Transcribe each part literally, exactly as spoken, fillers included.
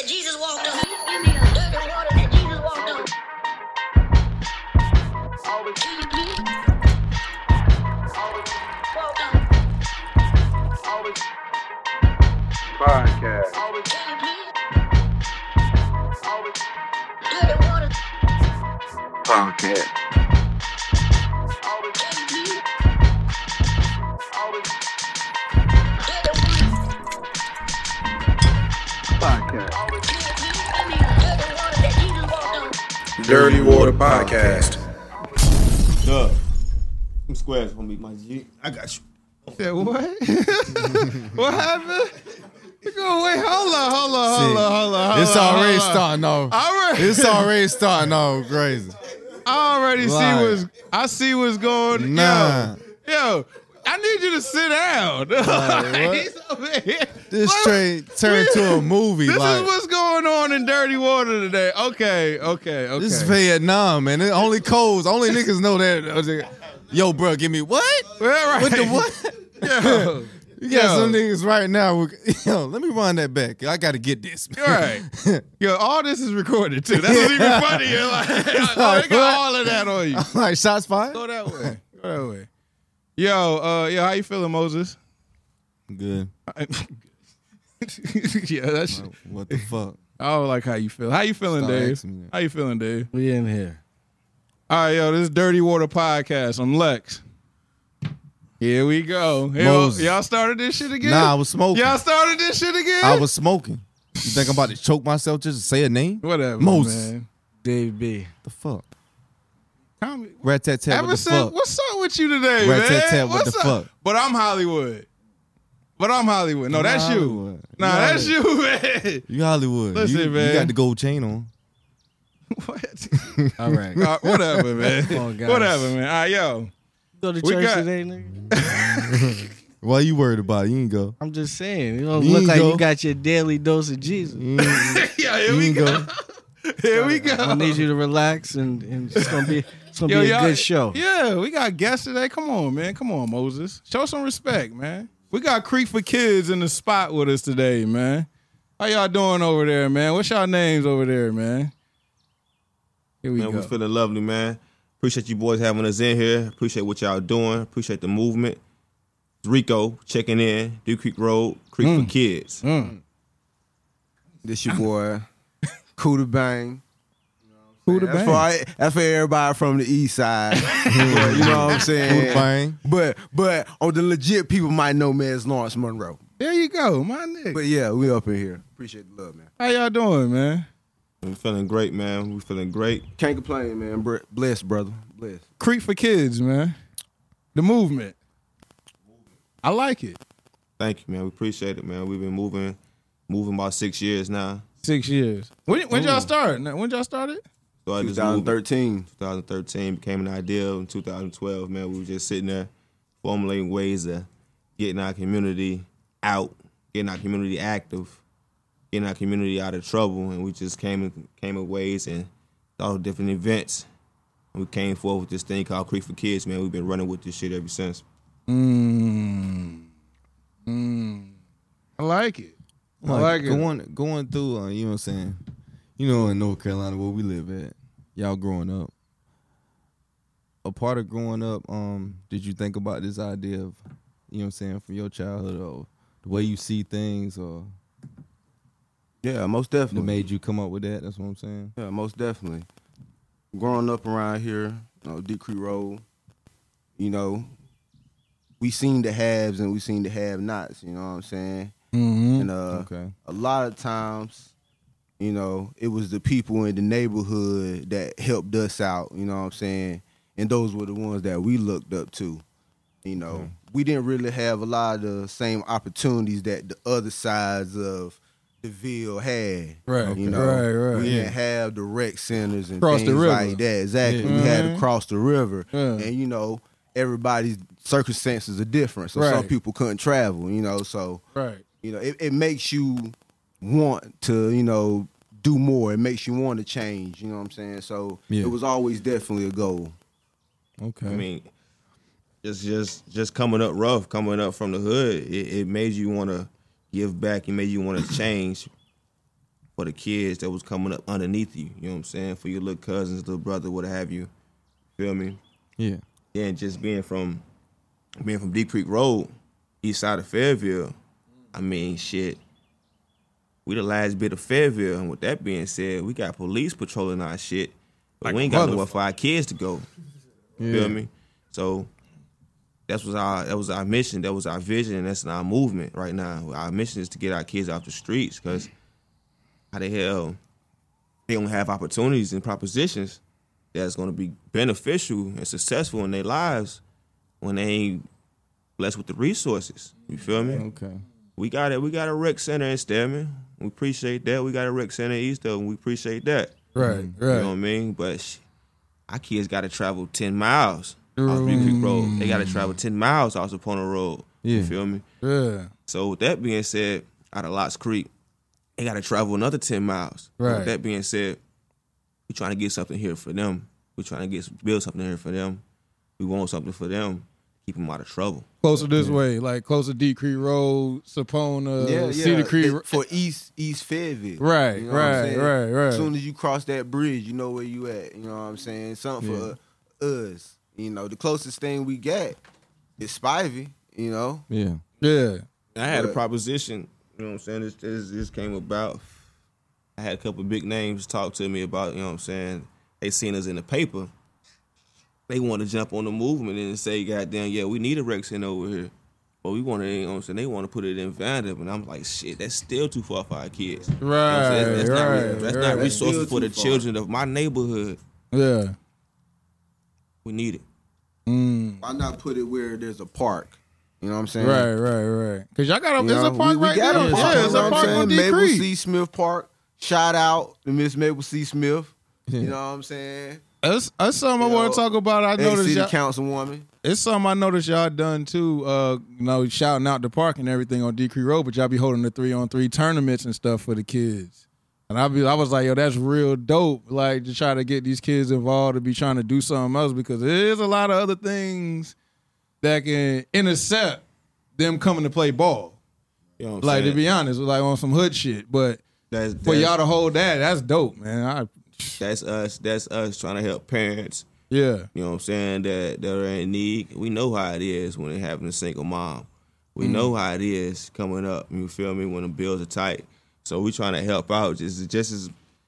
that Jesus walked on. Dirty water that Jesus walked on. Always. Always. Walked on. Always. Podcast. Always. Always. Dirty water. Podcast. Always. Always. Podcast. Dirty Water Podcast. Duh. Them squares gonna be my G. I got you. Yeah, what? What happened? You go wait, hold on, hold on, hold on, hold on. It's hold on, already hold on. starting off. Already, It's already starting off crazy. I already see Right. what's. I see what's going. Nah. Yo, yo, I need you to sit down. what? He's over here. This What? straight turned to a movie. This like is what's going on in Dirty Water today. Okay, okay, okay. this is Vietnam, man. It only codes, only niggas know that. Yo, bro, give me what? Well, right. What the what? Yo, You got yo. some niggas right now. Who, yo, let me run that back. I got to get this. Man. Right. Yo, all this is recorded too. That's what's even funnier. Like, oh, they got all of that on you. I'm like, shots fired? Go that way. Go that way. Yo, uh, yo, how you feeling, Moses? Good. Yeah, that's. What the fuck? I don't like how you feel. How you feeling, Stop Dave? asking me that. How you feeling, Dave? We in here. All right, yo, this is Dirty Water Podcast. I'm Lex. Here we go. Here, Moses. y'all started this shit again? Nah, I was smoking. Y'all started this shit again? I was smoking. You think I'm about to choke myself just to say a name? Whatever, Moses. man. Dave B. The fuck? Tell me- Rat tat tat. Ever What the since, fuck? what's up with you today, Rat man? tat tat, what What's the up? fuck? But I'm Hollywood. But I'm Hollywood. No, I'm that's you. Hollywood. Nah, You that's you, man. You Hollywood. Listen, you, man. You got the gold chain on. What? All right. Uh, whatever, man. Come on, guys. Whatever, man. All right, yo. Go to We church got- today, nigga? Why you worried about it? You ain't go. I'm just saying. You don't You look ain't like go. you got your daily dose of Jesus. You ain't, Yeah, here you we ain't go. go. Here we go. I need you to relax, and, and it's gonna be it's gonna Yo, be a y'all- good show. Yeah, we got guests today. Come on, man. Come on, Moses. Show some respect, man. We got Creek for Kids in the spot with us today, man. How y'all doing over there, man? What's y'all names over there, man? Here we Man, go. we feeling lovely, man. Appreciate you boys having us in here. Appreciate what y'all doing. Appreciate the movement. It's Rico checking in. Dew Creek Road, Creek Mm. for Kids. This your boy, Cooter Bang. Who the That's bang? for, I- that's for everybody from the east side. But, you know what I'm saying? Bang. But but on the legit people might know me as Lawrence Monroe. There you go, my nigga. But yeah, we up in here. Appreciate the love, man. How y'all doing, man? We feeling great, man. We feeling great. Can't complain, man. Br- Blessed, brother. Blessed. Creek for Kids, man. The movement. I like it. Thank you, man. We appreciate it, man. We've been moving, moving about six years now. Six years. When, when y'all start? Now, When y'all started? Started this movement twenty thirteen. twenty thirteen became an idea in two thousand twelve, man. We were just sitting there formulating ways of getting our community out, getting our community active, getting our community out of trouble, and we just came in, came in ways and thought of different events. And we came forward with this thing called Creek for Kids, man. We've been running with this shit ever since. Mm. Mm. I like it. I Like, like it. going going through, uh, you know what I'm saying? You know, in North Carolina where we live at, y'all growing up. A part of growing up, um, did you think about this idea of, you know what I'm saying, from your childhood or the way you see things, or Yeah, most that definitely. made you come up with that? That's what I'm saying. Yeah, most definitely. Growing up around here, you know, Dew Creek Road, you know, we seen the haves and we seen the have-nots, you know what I'm saying? Mm-hmm. And uh, Okay. a lot of times, you know, it was the people in the neighborhood that helped us out, you know what I'm saying? And those were the ones that we looked up to. You know, Okay. we didn't really have a lot of the same opportunities that the other sides of the Ville had. Right, You know, right, right. we Yeah. didn't have the rec centers and Across the things river. like that. Exactly. Yeah. We had Mhm. to cross the river. Yeah. And, you know, everybody's circumstances are different. So some Right. people couldn't travel, you know, so Right. you know, it, it makes you want to, you know, do more. It makes you want to change, you know what I'm saying? So Yeah. it was always definitely a goal. Okay. I mean, just just just coming up rough, coming up from the hood, it, it made you want to give back. It made you want to change. for the kids that was coming up underneath you. You know what I'm saying? For your little cousins, little brother, what have you. Feel me? Yeah. Yeah, and just being from being from Deep Creek Road, east side of Fayetteville, I mean, shit. We the last bit of Fayetteville, and with that being said, we got police patrolling our shit, but Like we ain't a got nowhere for our kids to go. Yeah. Feel me? So that's was our that was our mission, that was our vision, and that's our movement right now. Our mission is to get our kids off the streets, because how the hell they don't have opportunities and propositions that's going to be beneficial and successful in their lives when they ain't blessed with the resources. You feel me? Okay. We got it. We got a rec center in Stedman. We appreciate that. We got a rec center in Eastville, and we appreciate that. Right, You know what I right. mean? But sh- our kids got to travel ten miles off Deep Creek Road. They got to travel ten miles off Sapona Road. Yeah. You feel me? Yeah. So with that being said, out of Lots Creek, they got to travel another ten miles. Right. With that being said, we trying to get something here for them. We trying to get build something here for them. We want something for them. Keep them out of trouble. Closer this way, like closer Deep Creek Road, Sapona, yeah, yeah. Cedar Creek. They- for East East Fayetteville. Right, You know what I'm right, saying? right, right. As soon as you cross that bridge, you know where you at. You know what I'm saying? Something Yeah. for us. You know, the closest thing we got is Spivey. You know, Yeah. Yeah. I had a But- proposition, you know what I'm saying? This, this, this came about. I had a couple of big names talk to me about, you know what I'm saying? They seen us in the paper. They want to jump on the movement and say, goddamn, yeah, we need a rec center over here. But we want to, you know what I'm saying? They want to put it in Vanderbilt. And I'm like, shit, that's still too far for our kids. You know what I'm saying? Right, That's, not, right, that's right. not That's resources still for the too far. children of my neighborhood. Yeah. We need it. Mm. why not put it where there's a park? You know what I'm saying? Right, right, right. Cause y'all got a, You there's know, a park we, we right got there. a park. Yeah, You it's know a what park I'm on saying? Deep Mabel Creek. C. Smith Park. Shout out to Miss Mabel C. Smith. You know what I'm saying? That's, that's something You I want know, to talk about. I noticed Ex-city y'all, councilwoman. it's something I noticed y'all done too. Uh, you know, shouting out the park and everything on Deep Creek Road, but y'all be holding the three on three tournaments and stuff for the kids. And I be, I was like, yo, that's real dope. Like to try to get these kids involved to be trying to do something else, because there's a lot of other things that can intercept them coming to play ball. You know what I'm Like saying? to be honest, like on some hood shit. But that's, for that's, y'all to hold that, that's dope, man. I, that's us. That's us trying to help parents. yeah, You know what I'm saying? That that are in need. We know how it is when it having a single mom. We Mm. know how it is coming up. You feel me? When the bills are tight. So we trying to help out just just as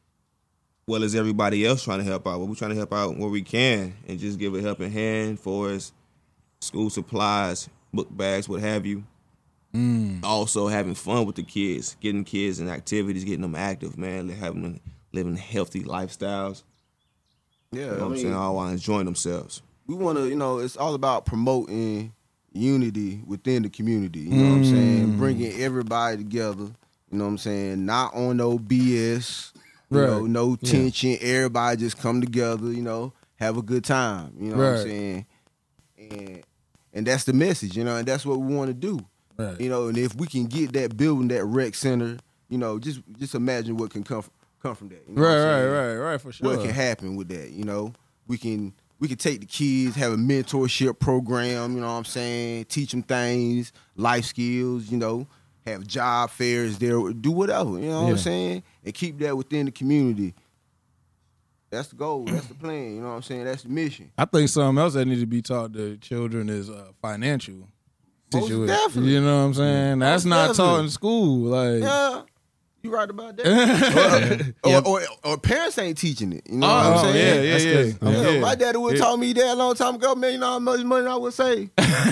well as everybody else trying to help out. But we trying to help out where we can and just give a helping hand for us. School supplies, book bags, what have you. Mm. Also having fun with the kids, getting kids in activities, getting them active, man, having them living healthy lifestyles. Yeah, You know I what I'm mean, saying? All while enjoying themselves. we want to, you know, it's all about promoting unity within the community. You know what I'm saying? Bringing everybody together. You know what I'm saying? Not on no B S. You Right. know, no tension. Everybody just come together. You know, have a good time. You know what Right. I'm saying? And and that's the message. You know, and that's what we want to do. right. You know, and if we can get that building, that rec center, you know, just just imagine what can come from, come from that. You know what Right, I'm right, saying? right, right, for sure. What can happen with that? You know, we can we can take the kids, have a mentorship program. You know what I'm saying? Teach them things, life skills. You know, have job fairs there, do whatever. You know what Yeah. I'm saying? And keep that within the community. That's the goal. That's the plan. You know what I'm saying? That's the mission. I think something else that needs to be taught to children is uh, financial Most situation. definitely. You know what I'm saying? That's Most not taught definitely. in school. Like, Yeah. You right about that. or, or, or, or parents ain't teaching it. You know what Oh, I'm saying? yeah, yeah, That's yeah. good. Yeah, Yeah. my daddy would have taught me that a long time ago. Man, you know how much money I would save.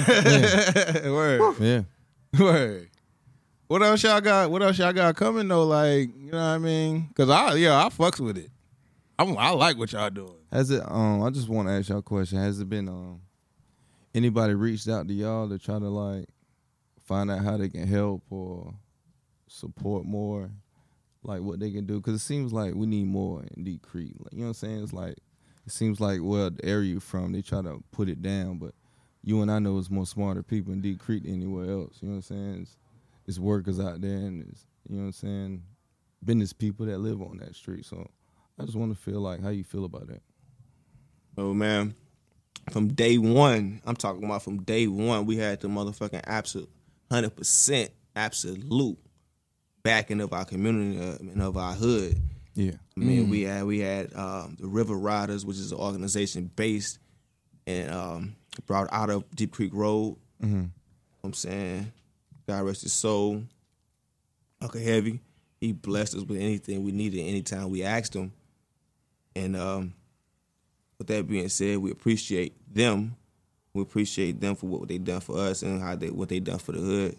Word, Yeah. word. What else y'all got? What else y'all got coming though? Like, you know what I mean? Cause I, yeah, I fucks with it. I'm, I like what y'all doing. Has it? Um, I just want to ask y'all a question. Has it been um, anybody reached out to y'all to try to like find out how they can help or support more, like what they can do? Because it seems like we need more in Deep Creek. Like, you know what I'm saying? It's like it seems like well, the area you're from, they try to put it down, but you and I know it's more smarter people in Deep Creek than anywhere else. You know what I'm saying? It's, it's workers out there, and it's, you know what I'm saying, business people that live on that street. So I just want to feel like how you feel about that. Oh man, from day one, I'm talking about from day one, we had the motherfucking absolute, hundred percent absolute backing of our community uh, and of our hood. Yeah. I mean, we had we had um, the River Riders, which is an organization based and um, brought out of Deep Creek Road. Mm-hmm. You know what I'm saying, God rest his soul. Uncle Heavy, he blessed us with anything we needed anytime we asked him. And um, with that being said, we appreciate them. We appreciate them for what they done for us and how they what they done for the hood.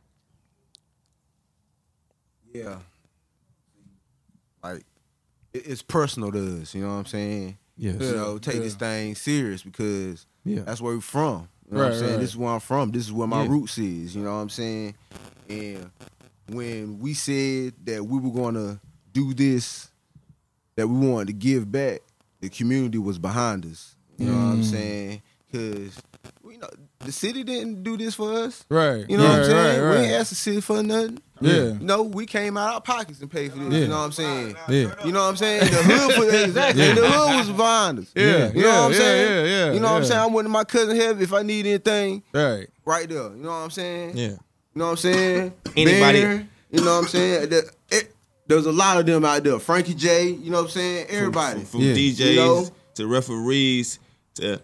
Yeah. Like, it- it's personal to us, you know what I'm saying? Yes. You know, take this thing serious because Yeah. that's where we're from. You know Right, what I'm saying? right. This is where I'm from. This is where my Yeah. roots is, you know what I'm saying? And when we said that we were going to do this, that we wanted to give back, the community was behind us. You know what I'm saying? Because, you know, the city didn't do this for us. Right. You know what I'm right, saying? Right, We right. ain't asked the city for nothing. Yeah. You know, we came out our pockets and paid for this. Yeah. You know what I'm saying? Yeah. You know what I'm saying? The hood for exactly. Yeah. The hood was behind us. Yeah, You know yeah, what I'm yeah, saying? yeah, yeah, You know what I'm yeah. saying? I went to my cousin Heavy if I need anything, Right. right there. You know what I'm saying? Yeah. You know what I'm saying? Anybody- Banner, you know what I'm saying? The, it, there's a lot of them out there. Frankie J, you know what I'm saying? Everybody. From, from Yeah. D Js You know? to referees to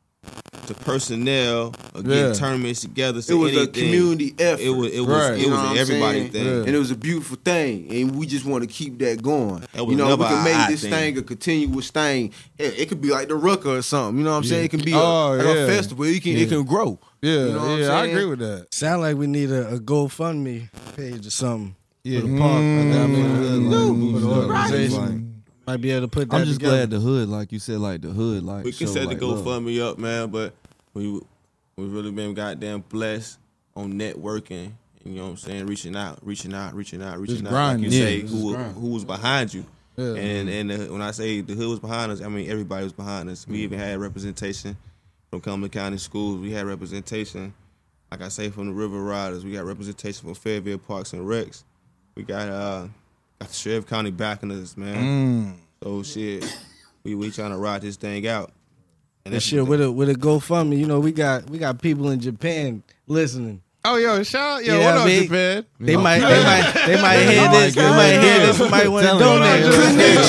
to personnel, or getting Yeah. tournaments together. It So was a anything. community effort. It was it was Right. it You know was what an I'm everybody saying? thing. Yeah. And it was a beautiful thing, and we just want to keep that going. That was You know, we never can our make odd this thing. thing a continuous thing. It, it could be like the Rucker or something. You know what I'm saying? It can be a, Oh, like yeah. a festival. It can Yeah. it can grow. Yeah, You know what I'm yeah, I saying? agree with that. Sound like we need a, a GoFundMe page or something Yeah. for the park. I think I mean, Mm. for the Right. organization. Might be able to put that I'm just together. glad the hood, like you said, like the hood, like We can show, set the like, love. GoFundMe up, man, but we we really been goddamn blessed on networking. You know what I'm saying? Reaching out, reaching out, reaching out, reaching Just out. grinding. Like you Yeah, say, just who grinding. who was behind you? Yeah. And and the, when I say the hood was behind us, I mean everybody was behind us. We even had representation from Cumberland County schools. We had representation, like I say, from the River Riders. We got representation from Fairville Parks and Recs. We got uh got the Sheriff County backing us, man. Mm. So shit, we we trying to ride this thing out. And That shit with a with a GoFundMe, you know, we got we got people in Japan listening. Oh, yo, shout out. Yo, Yeah, what I up, mean- Japan? They might they might they might hear this. They God. might hear this. and might want to Tell 'em. donate.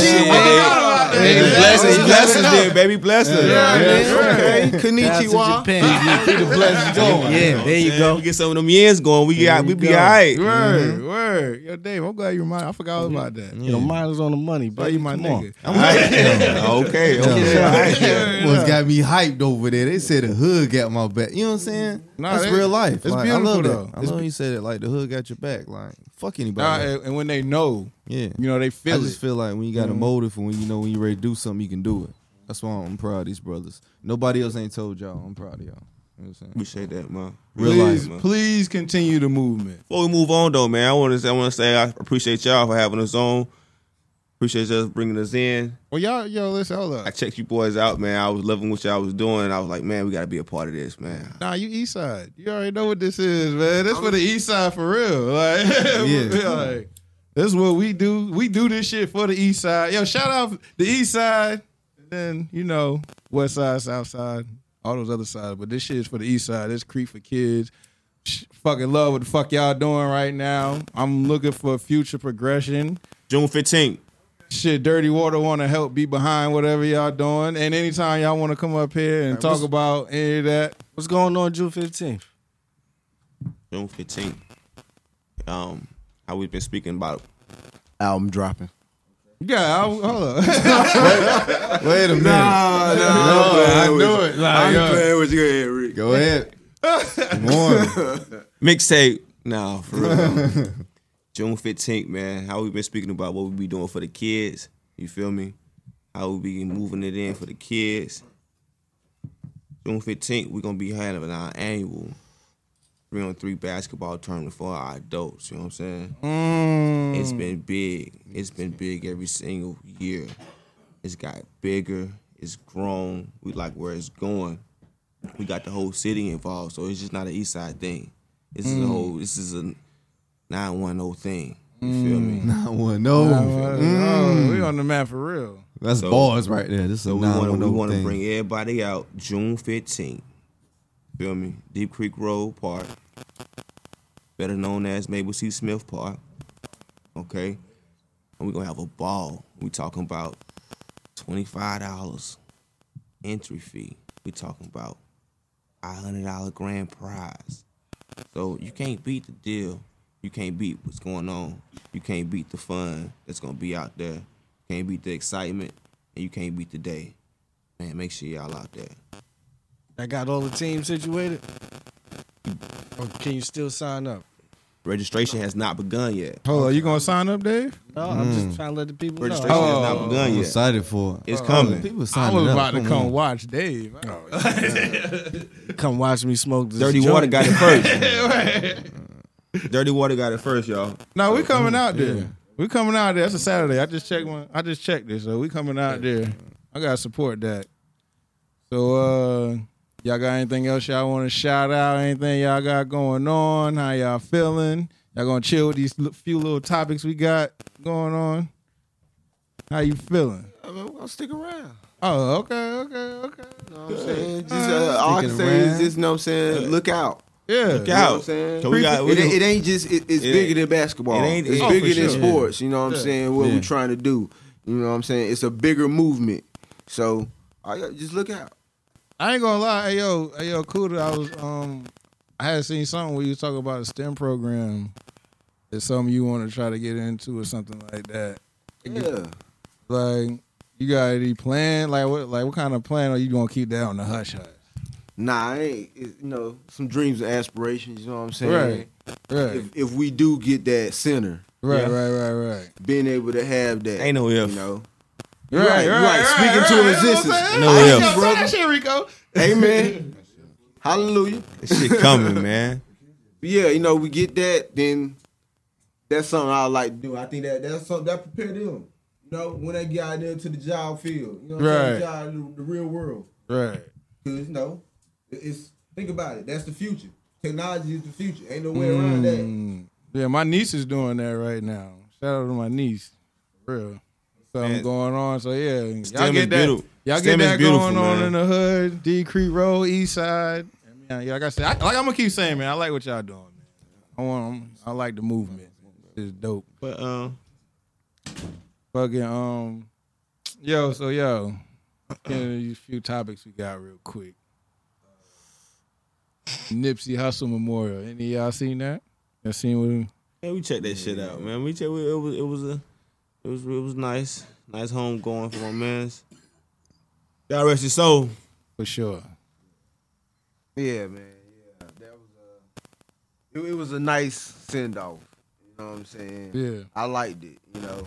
Hey, bless us, bless us, there, baby, bless us. Yeah, Okay, Shout out to konnichiwa. Japan. Keep the blessings going. Yeah, there you go. We get some of them yens going. We got, we you be go. all right. Word, word. Yo, Dave, I'm glad you reminded. I forgot all about that. You know, mine is on the money, Why but you my Come nigga? on. All right. Okay, okay. All right. Yeah, What's got me hyped over there? They said the hood got my back. You know what I'm saying? Nah, That's they- real life. it's Like, beautiful, I love though. that. I It's love you said it. Like the hood got your back. Like fuck anybody. Nah, and, and when they know, yeah. you know, they I feel just it. feel like when you got a Mhm. motive and when you know when you ready to do something, you can do it. That's why I'm proud of these brothers. Nobody else ain't told y'all. I'm proud of y'all. You know what I'm saying? Appreciate that, man. Real please, life, man. please continue the movement. Before we move on, though, man, I want to I want to say I appreciate y'all for having us on. Appreciate y'all bringing us in. Well, y'all, yo, listen, hold I up. checked you boys out, man. I was loving what y'all was doing. I was like, man, we got to be a part of this, man. Nah, you East Side. You already know what this is, man. This for the East Side for real. Like, Yeah. like, this is what we do. We do this shit for the East Side. Yo, shout out the East Side, and then you know West Side, South Side, all those other sides. But this shit is for the East Side. This Creek for kids. Sh- fucking love what the fuck y'all doing right now. I'm looking for future progression. June fifteenth. Shit, Dirty Water want to help be behind whatever y'all doing. And anytime y'all want to come up here and talk about any of that, What's going on June fifteenth? June fifteenth. Um, how we've been speaking about Album dropping. yeah, I'll, hold up. Wait a minute. Nah, I knew it. Like, I'm yo. playing with you, here, Rick. Go ahead. Come on. mixtape. No, for real. June fifteenth, man. How we been speaking about what we be doing for the kids. You feel me? How we be moving it in for the kids. June fifteenth, we're going to be having our annual three on three basketball tournament for our adults. You know what I'm saying? Mm. It's been big. It's been big every single year. It's got bigger. It's grown. We like where it's going. We got the whole city involved, so it's just not an East Side thing. This is a whole. This is a nine one zero thing. You feel me? Not one. No. Oh, we on the map for real. That's So- bars right there. This is So a we want to nine we one want oh to thing. bring everybody out June fifteenth. Feel me? Deep Creek Road Park, better known as Mabel C. Smith Park. okay? And we're gonna have a ball. We talking about twenty-five dollars entry fee. We talking about five hundred dollars grand prize. So you can't beat the deal. You can't beat what's going on. You can't beat the fun that's gonna be out there. You can't beat the excitement, and you can't beat the day. Man, make sure y'all out there. I got all the teams situated. Or can you still sign up? Registration has not begun yet. Hold on, you gonna sign up, Dave? No, I'm just trying to let the people know. Registration Oh. has not begun I'm yet. excited for it. It's coming. People I signing was up. about to Come come on. watch Dave. Come watch me smoke this Dirty joint. Water got it first. Dirty Water got it first, y'all. No, we coming out there. We coming out there. That's a Saturday. I just checked one. I just checked this, so we coming out there. I gotta support that. So, uh, y'all got anything else y'all want to shout out? Anything y'all got going on? How y'all feeling? Y'all gonna chill with these li- few little topics we got going on? How you feeling? I'll stick around. Oh, okay, okay, okay. You know what I'm saying? Just, uh, all I can say is just, you know what I'm saying, look out. Yeah. Look You know what I'm out. saying? So we got, we It, do- it ain't just, it, it's It bigger ain't- than basketball. it ain't- it's oh, bigger for than sure. sports. You know what I'm Yeah. saying? What Yeah. we're trying to do. You know what I'm saying? It's a bigger movement. So I got just look out. I ain't gonna lie, hey yo, hey yo, Kuda, I was um I had seen something where you was talking about a STEM program that something you want to try to get into or something like that. Yeah. Like, you got any plan? Like what like what kind of plan are you gonna keep that on the hush hush? Nah, I ain't, it, you know, some dreams and aspirations, you know what I'm saying? Right. Right. If, if we do get that center, Right, Yeah. right, right, right. being able to have that. Ain't no if. You know? Right, Right, right, right. Speaking right, to right, existence. you know what I'm saying? No I if. ain't gonna say that shit, Rico. Amen. Hallelujah. This shit coming, man. But yeah, you know, we get that, then that's something I like to do. I think that that's something that prepare them. You know, when they get out there to the job field, you know, what I'm saying? Right. The, job, the, the real world. Right. Because, you know, it- it's, think about it, that's the future. Technology is the future. Ain't no way around that. Mm. Yeah, my niece is doing that right now. Shout out to my niece. For real. Something Man. going on. So yeah, y'all STEM get is that. beautiful. Y'all STEM get is that beautiful, going on man. in the hood, D Creek Road, East Side. Yeah, yeah, like I said, I, like I'm gonna keep saying, man, I like what y'all doing, man. I want, I like the movement. It's dope. But um, Fucking um, yo, so yo, get into these few topics we got real quick. Nipsey Hussle Memorial. Any of y'all seen that? Y'all seen what? yeah, we checked that shit out, man. We checked. It was, it was a, it was, it was nice, nice home going for my man's. God rest his soul. For sure. Yeah, man. Yeah, that was a, it, it was a nice send off. You know what I'm saying? Yeah. I liked it. You know,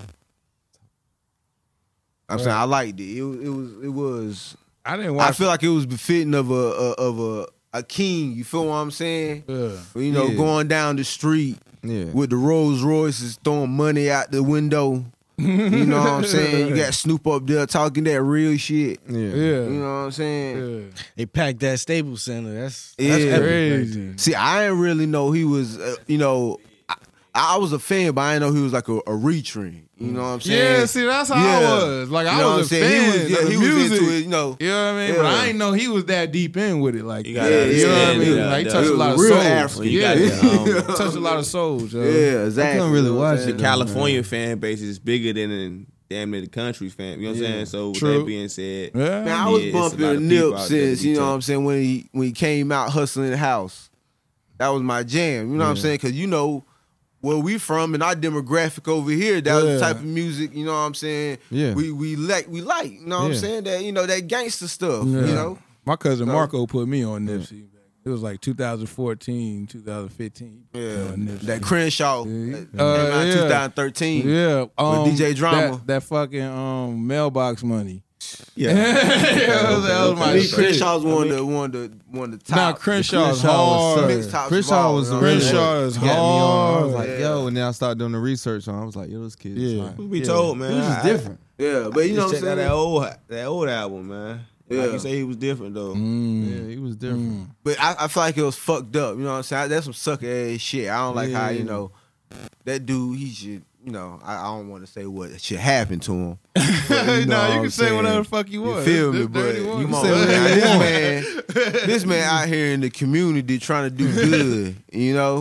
I'm saying I liked it. It, was- it was, it was. I didn't watch. I feel like it was befitting of a, a of a a king. You feel what I'm saying? Yeah. You know, Yeah. going down the street Yeah. with the Rolls Royces throwing money out the window. You know what I'm saying? You got Snoop up there talking that real shit. Yeah. Yeah. You know what I'm saying? Yeah. They packed that Staples Center. That's that's Yeah. epic right Crazy. there. See, I didn't really know he was, uh, you know, I, I was a fan, but I didn't know he was like a, a retrain. You know what I'm saying? Yeah, see, that's how Yeah. I was. Like, You I know what was a I'm saying? fan He was, yeah, of the he was music. into it, you know. You know what I mean? But Yeah. I didn't know he was that deep in with it. Like, You yeah, gotta Yeah, you know what I understand mean? that, Like, he that- touched a lot of real souls. African. You Yeah, got the, um, touched a lot of souls. Yo. Yeah, exactly. I couldn't really You know what I'm watch saying? it. the California fan base is bigger than in damn near the country's fan. You know what I'm Yeah. saying? So with True. that being said, Yeah. Man, I was Yeah, it's a lot bumping of a people Nip out there since, to be you know what tough. I'm saying, when he when he came out hustling the house. That was my jam. You know what I'm Yeah. saying? Because, you know, where we from and our demographic over here, that was Yeah. the type of music, you know what I'm saying? Yeah. We we like we like, you know what I'm Yeah. saying? That, you know, that gangster stuff, Yeah. you know? My cousin So- Marco put me on Nipsey. It was like two thousand fourteen, two thousand fifteen. Yeah. On Nipsey. That Crenshaw Yeah. that came Uh, out in yeah. twenty thirteen. Yeah, um, D J Drama. That, that fucking um mailbox money. yeah, that was, that was I my mean, shit. Crenshaw's one of the one of the one of the Nah, top. Crenshaw's Crenshaw was hard. Mixed top Crenshaw small, was you know the what I'm one saying? Crenshaw is that got me on. I was hard. like, Yeah. yo, and then I started doing the research on. it. I was like, yo, this kid is Yeah. fine. we be Yeah. told, man. He was just I- different. Yeah, but you know Just what I'm check out that saying? old that old album, man. Yeah. Like you say, he was different though. Mm. Yeah, he was different. But I, I feel like it was fucked up. You know what I'm saying? That's some sucker ass shit. I don't like how, you Yeah. know, that dude, he should, you know, I, I don't want to say what should happen to him. But, you know Nah, what you I'm can say saying? whatever the fuck you want. You feel This me? But dirty one. come on, say man. whatever This man, this man out here in the community trying to do good, you know?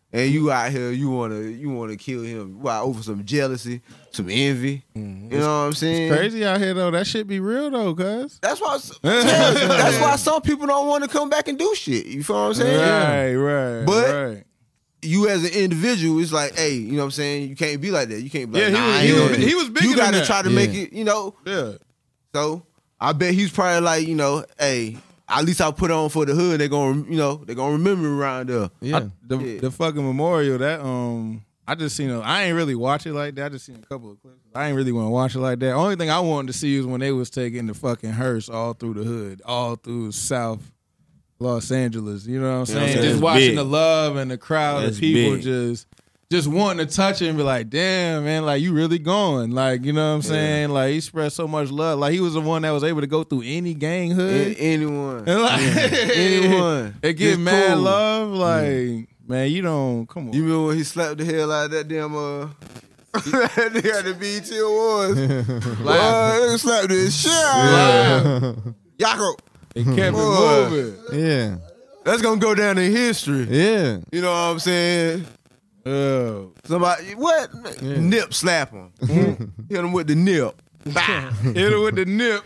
and you out here, you wanna you wanna kill him. Why? Over some jealousy, some envy. Mm-hmm. You know what I'm saying? Crazy out here though. That shit be real though, cuz. That's why. That's why some people don't want to come back and do shit. You feel what I'm saying? Right, right, But- right. You as an individual, it's like, hey, you know what I'm saying? You can't be like that. You can't be like, Yeah, he nah, was- I he ain't was- gonna do- he was bigger You than gotta that. try to Yeah. make it, you know. Yeah. So I bet he's probably like, you know, hey, at least I put on for the hood. They're gonna, you know, they're gonna remember me around there. Yeah. I- the Yeah. the fucking memorial that um I just seen a, I ain't really watch it like that. I just seen a couple of clips. I ain't really want to watch it like that. Only thing I wanted to see was when they was taking the fucking hearse all through the hood, all through South Los Angeles. You know what I'm saying? saying? Just That's watching big. the love and the crowd That's of people big. just just wanting to touch it and be like, damn, man, like you really going. Like, you know what I'm saying? Like he spread so much love. Like he was the one that was able to go through any gang hood. A- anyone, And like, anyone, It get Just mad cool. love. Like, man, you don't come on. You remember when he slapped the hell out of that damn uh, that nigga at the B E T Awards? Boy, they slapped the shit out of him. Yako. It kept Boy. it moving. Yeah. That's gonna go down in history. Yeah. You know what I'm saying? Oh. Somebody, what? Nip slap him. Hit him with the nip. Bah. Hit it with the nip.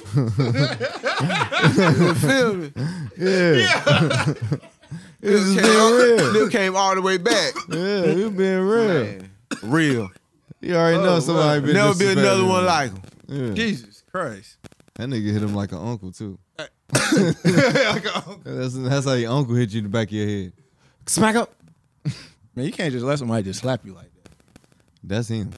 You feel me? Yeah. Nip just came, being all, real. Nip came all the way back. Yeah, you being real. Man, real. You already know somebody been Never be another disrespecting one him. like him. Yeah. Jesus Christ. That nigga hit him like an uncle too. That's that's how your uncle hit you in the back of your head. Smack up. Man, you can't just let somebody just slap you like that. That's him.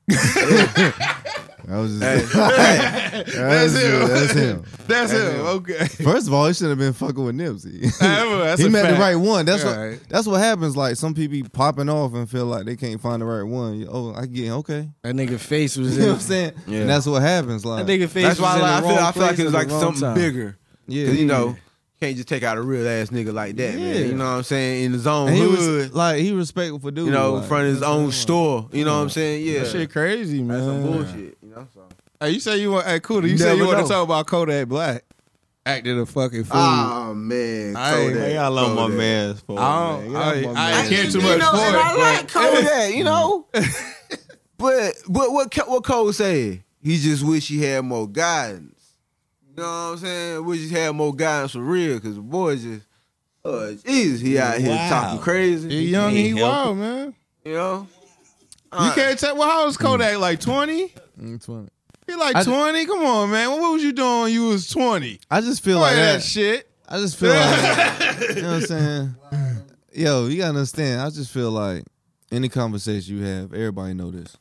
That was just, that's, That's him. him. That's him. That's him. Okay. First of all, he should have been fucking with Nipsey. That's he a met fact. the right one. That's what. Right. That's what happens. Like some people be popping off and feel like they can't find the right one. Oh, I get okay. That nigga face was You know in. what I'm saying? Yeah. And that's what happens. Like That nigga face That's was why in like, I the feel wrong I feel like place it's at like the wrong something time. bigger. yeah, Cause you know, can't just take out a real ass nigga like that, man. Yeah. You know what I'm saying? In his own And he hood, was like he respectful for dude. you know, in like, front of his own store. You know what I'm saying? Yeah. That shit crazy, man. That's some bullshit. You know, so. Hey, you say you want, hey, Kuda, you You say you never want know. to talk about Kodak Black acting a fucking fool. Oh man, I ain't- Kodak, Man, y'all love my Kodak. man's for I don't, man. Get off I, my I man. ain't care too You much know, for and it. I like but- Kodak, you know. but but what Ko- what Cole said? He just wish he had more guidance. You know what I'm saying? Wish he had more guidance for real, cause the boy just, oh Jesus, he out here Wow. talking crazy. He young and he Can't help wild, man. You know. You can't tell. Well, how was Kodak? Like twenty? Mm, it's funny. He like I- twenty? Come on, man. What was you doing when you was twenty? I just feel Like like that that. shit. I just feel like you know what I'm saying. Yo, you gotta understand. I just feel like any conversation you have, everybody know this.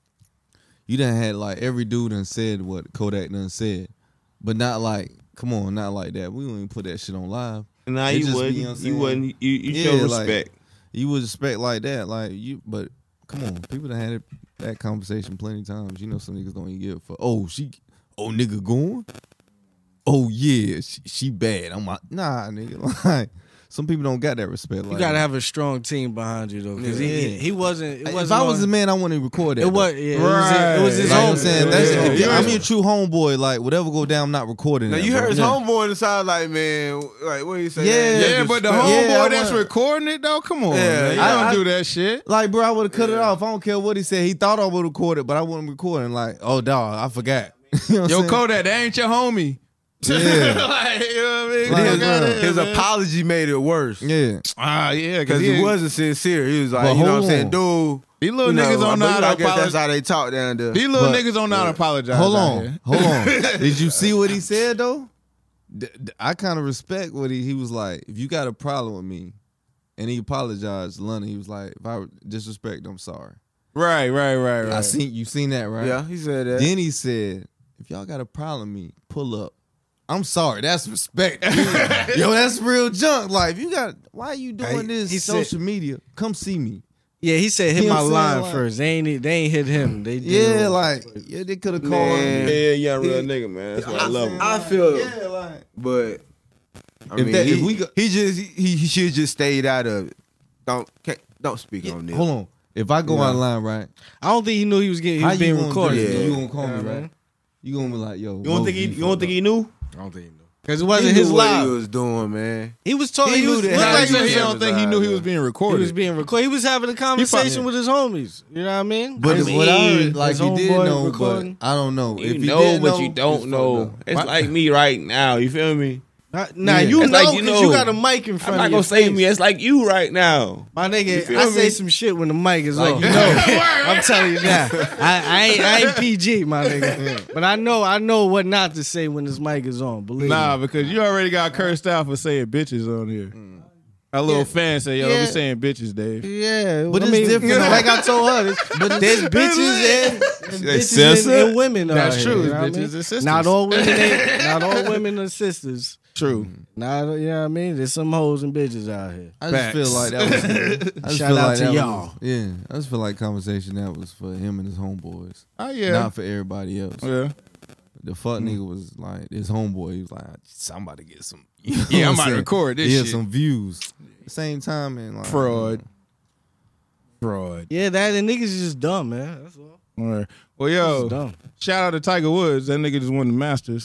You done had like every dude done said what Kodak done said, but not like, come on, not like that. We don't even put that shit on live. Nah, It you just be, wouldn't. you know what I'm You saying? wouldn't. You, you Yeah, show like- respect. You would expect like that, like you. But come on, people done had it, that conversation plenty times. You know, some niggas don't even give a fuck. Oh, she, oh nigga going. Oh yeah, she, she bad. I'm like, nah, nigga. Like some people don't got that respect. You like gotta have a strong team behind you though, because he, Yeah. he he wasn't. It If wasn't I was on- a man, I wouldn't record that. It was. though. Yeah, it was. It was his Like own. I'm saying, that's, Yeah, if yeah. I'm your true homeboy. Like whatever go down, I'm not recording. Now that, you bro. heard his Yeah. homeboy inside, like man, like what do you say? Yeah. Yeah, but the Yeah, homeboy I that's wanna- recording it though, come on, Yeah, man. You I- don't I- do that shit. Like, bro, I would have cut it off. I don't care what he said. He thought I would record it, but I wasn't recording. Like, oh, dog, I forgot. You know what I'm Yo, saying? Kodak, that ain't your homie. Yeah. like, you know what I mean? Like, Fuck bro. outta here, His man. apology made it worse. Yeah. Ah, yeah, Because because he wasn't sincere. He was like, But you know what hold I'm saying, on. dude. These little you know, niggas don't know but how I to guess that's apologize. how they talk down there. These little But- niggas don't know how to apologize. Hold out on. here. Hold on. Did you see what he said, though? D- d- I kind of respect what he, he was like, if you got a problem with me, and he apologized to London, he was like, if I disrespect, I'm sorry. Right, right, right, right. I seen, you seen that, right? Yeah, he said that. Then he said, if y'all got a problem with me, pull up. I'm sorry, that's respect. Yo, that's real junk. Like, if you got, why are you doing Hey, this he said- social media? Come see me. Yeah, he said hit You know my what I'm saying? line Like- first. They ain't. They ain't hit him. They did Yeah, it. like, yeah, they could have called Man. him. Yeah, young real nigga, man. That's why I love him. I feel, Yeah, like, but I If mean, that- he, if we go- he just he, he should just stayed out of it. Don't can't, don't speak yeah, on this. hold on. If I go Yeah. online, right? I don't think he knew he was getting. He How was you being gonna recorded. do it? Yeah. You gonna call Yeah, me, man. right? You gonna be like, yo, You don't think he? You don't think he knew? I don't think he knew. Because it He wasn't knew his what he live. was doing, man. He was talking. He He, knew was that looked how like he he He was, was- don't think he knew he was being he recorded. was being recorded. He was having a conversation with his homies. You know what I mean? But His what I E, heard, like his he did homeboy know, recording. but I don't know. You if he know, didn't but know, you don't it's know. fucked up. It's What? like me right now. You feel me? Nah, nah, Yeah. you It's know like because you you, know. got a mic in I'm front not of gonna your say face. me. It's like you right now. My You nigga, feel I me? say some shit when the mic is Like, on. you know. I'm telling you now. I, I ain't I ain't P G, my nigga. But I know I know what not to say when this mic is on. Believe Nah, me. because you already got cursed out for saying bitches on here. A little fan say, yo, don't Yeah. be saying bitches, Dave. Yeah, But I it's mean, different. Like I told her, there's, there's bitches and, and They bitches censor? and, and women. That's out true. Here, It's you know what I bitches mean? and sisters. Not all women. Ain't, not all women are sisters. True. Not you know what I mean. There's some hoes and bitches out here. I just Facts. feel like that was. I just Shout feel out like to that y'all. Was, yeah, I just feel like conversation that was for him and his homeboys, Oh, yeah. not for everybody else. yeah. The fuck nigga was like his homeboy. He was like, somebody get some. You know Yeah, what I'm about to saying? record this yeah, shit. some views. At the same time, man, like Fraud. Fraud. Yeah, that and niggas is just dumb, man. That's all. All right. Well, It's yo, dumb. shout out to Tiger Woods. That nigga just won the Masters.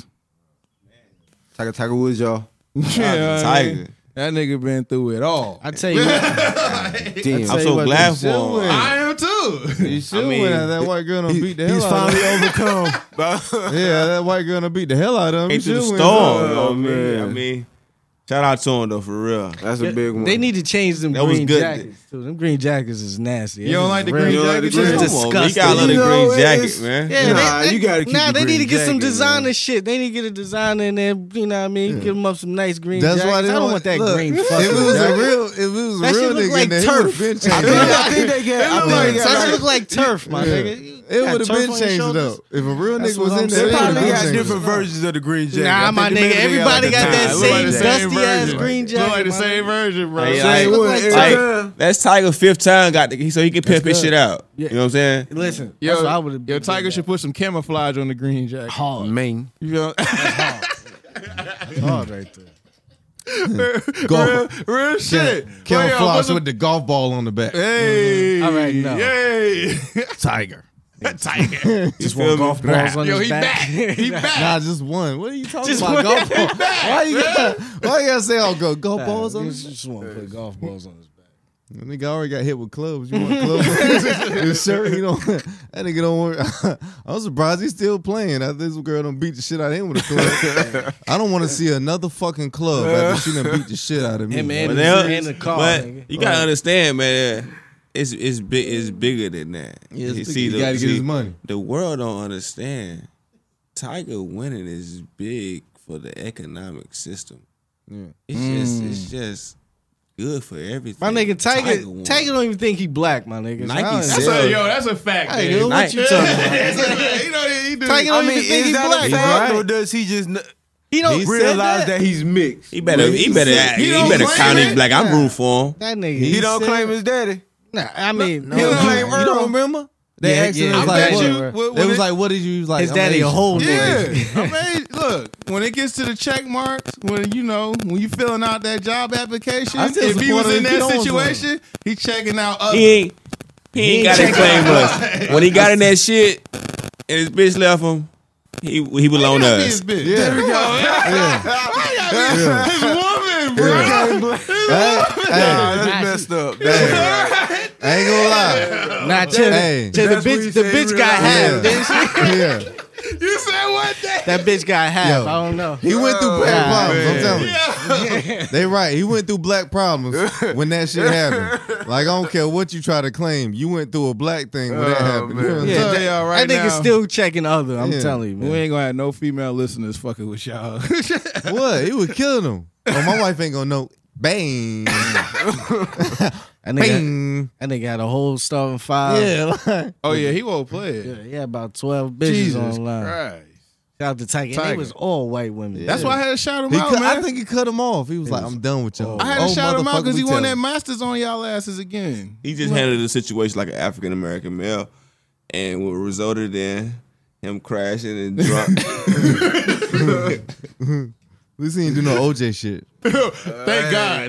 Tiger Tiger Woods, y'all. Yeah, Tiger. That nigga been through it all. I tell you, what, Damn. tell I'm you so what, glad the- for him. win. I am too. You should I mean, win. That white girl done beat the hell He's out of finally him. overcome. Yeah, that white girl done beat the hell out of him. Ain't He through the should storm. win. You know what I Oh, mean? man. I mean, shout out to him though, for real. That's a big one. They need to change them That was green good. jackets too. Them green jackets is nasty. You don't like the It's green real- jacket? It's Come just Come on, man. You disgusting. gotta love the You know, green it's- jacket, man. Yeah, Nah, they, you gotta keep Nah, the they need green to get some jacket, designer man. shit. They need to get a designer in there. You know what I mean? Give them up some nice green That's jackets. why they I don't want that look, green If fucking it was a jacket. real, if it was a That real shit look nigga like in there, he turf. would've been I changed think, it up. I think they get. I Look think like, they got that like- look like turf, my Yeah. nigga. You It got would have turf been on your changed shoulders? up. If a real That's nigga what was I'm in They there, saying. they probably would've been got changed different up. versions of the green jacket. Nah, I my think the nigga, Dominican everybody got a that tie. Look like same the same dusty ass version. green Look like jacket. the my same nigga. version, bro. Hey, Same like- one, like every Tiger. time. That's Tiger fifth time got the, so he can pimp his good. shit out. Yeah. You know what I'm saying? Listen, Yo, that's what I would have. yo, Tiger should put some camouflage on the green jacket. hard. Man. You know? It's hard right there. Golf. real, real shit. Camouflage Well, yo, with the golf ball on the back. Hey. All right, no. Yay. Tiger. Tiger. Just want golf balls on Yo, his he back. back. He back. Nah, just one. What are you talking Just about? one. Golf ball. Why you gotta, why you gotta say all go golf balls on Just, his just want to put golf balls on his back. That nigga already got hit with clubs. You want clubs? His shirt, you know, that nigga don't want. I'm surprised he's still playing. After this girl done beat the shit out of him with a club. I don't want to see another fucking club after she done beat the shit out of me. Him and But, his- they- in the car, but nigga. you gotta understand, man. It's it's big. It's bigger than that. Yeah, it's You bigger. see, He the, gotta get see, his money. The world don't understand. Tiger winning is big for the economic system. Yeah. It's just it's just good for everything. My nigga Tiger, won. Tiger don't even think he black, my nigga. So Nike I don't- said- That's a, yo, that's a fact. Hey, man. yo, what you talking about? you know, he do. Tiger I don't mean, even think is he that black, a fact, right? or does he just n- He don't He said realize that. that he's mixed? He better he better He he, don't better claim count it. his black. I'm rooting for him. That nigga. He, don't said- claim his daddy. Nah, I mean, No, He you, don't claim you Earl. don't remember? They Yeah, asked him, yeah, it was I like, bet what? you, when- It when was it- like, what did you you was like? his I'm daddy a Asian. whole Yeah, nigga. I mean, look, when it gets to the check marks, when you know, when you filling out that job application, I still if he support was him in if he that don't situation, he checking out other. He ain't he ain't got to claim us. When he got in that shit and his bitch left him, he he was on Gotta be his us. bitch. Yeah. There we go. Yeah. His woman, bro. Hey, Nah, hey, that's messed up. I ain't gonna lie. Nah, chill. Hey. chill, the That's what bitch, you the say, bitch real got life. half. didn't she? Yeah. You said what? Day? That bitch got half. Yo. I don't know. He went through black Oh, problems. I'm man. telling you. They right. He went through black problems when that shit happened. Like, I don't care what you try to claim. You went through a black thing when that Oh, happened. You know what I'm Yeah, saying? tell y'all right that nigga now. still checking other. I'm Yeah. telling you, We man. ain't gonna have no female listeners fucking with y'all. What? He was killing them. Oh, my wife ain't gonna know. Bang. That nigga, Bang. that nigga had a whole starting five. Yeah. Like, Oh yeah, he won't play it. Yeah, he had about twelve bitches Jesus online. Christ. Shout out to Tiger. And they Tiger. was all white women. That's Yeah. why I had to shout him he out, cut, man. I think he cut him off. He was like, I'm done with y'all. I had to Oh, shout him out motherfucker, because he we won tell that him. Masters on y'all asses again. He just handled the situation like an African American male, and what resulted in him crashing and drunk. At least he didn't do no O J shit. Thank God.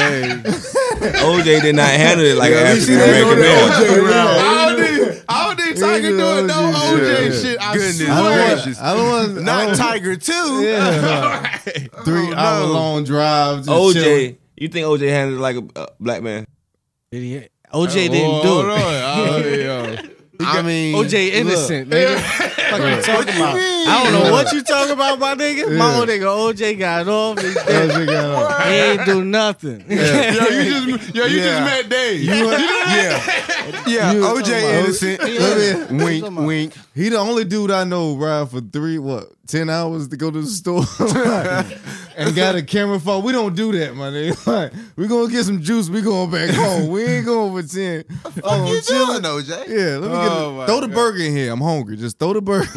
O J did not handle it like an at least African he didn't American go the male. O J route. I don't need, I don't need see Tiger doing no O J Yeah. shit. I Goodness swear. I don't want. gracious. I don't want. Not Tiger too. Yeah. Three hour long drives. just O chilling. J, you think O J handled it like a uh, black man? Did he- O J didn't Hold do on. it. Oh, yeah. I mean, O J innocent, nigga. What you talking about? mean? I don't know what you talking about, my nigga. My old nigga O J got off. He, O J got off. he ain't do nothing. Yo, you just, yo, you Yeah. just met Dave. yeah, yeah. You- O J innocent. Let me- Wink, wink. He the only dude I know ride for three, what, ten hours to go to the store and got a camera phone. We don't do that, my nigga. Like, we gonna get some juice. We going back home. We ain't going for ten. What Oh, you chilling. doing, O J? Yeah, let me Oh, get my a, throw the God. burger in here. I'm hungry. Just throw the burger.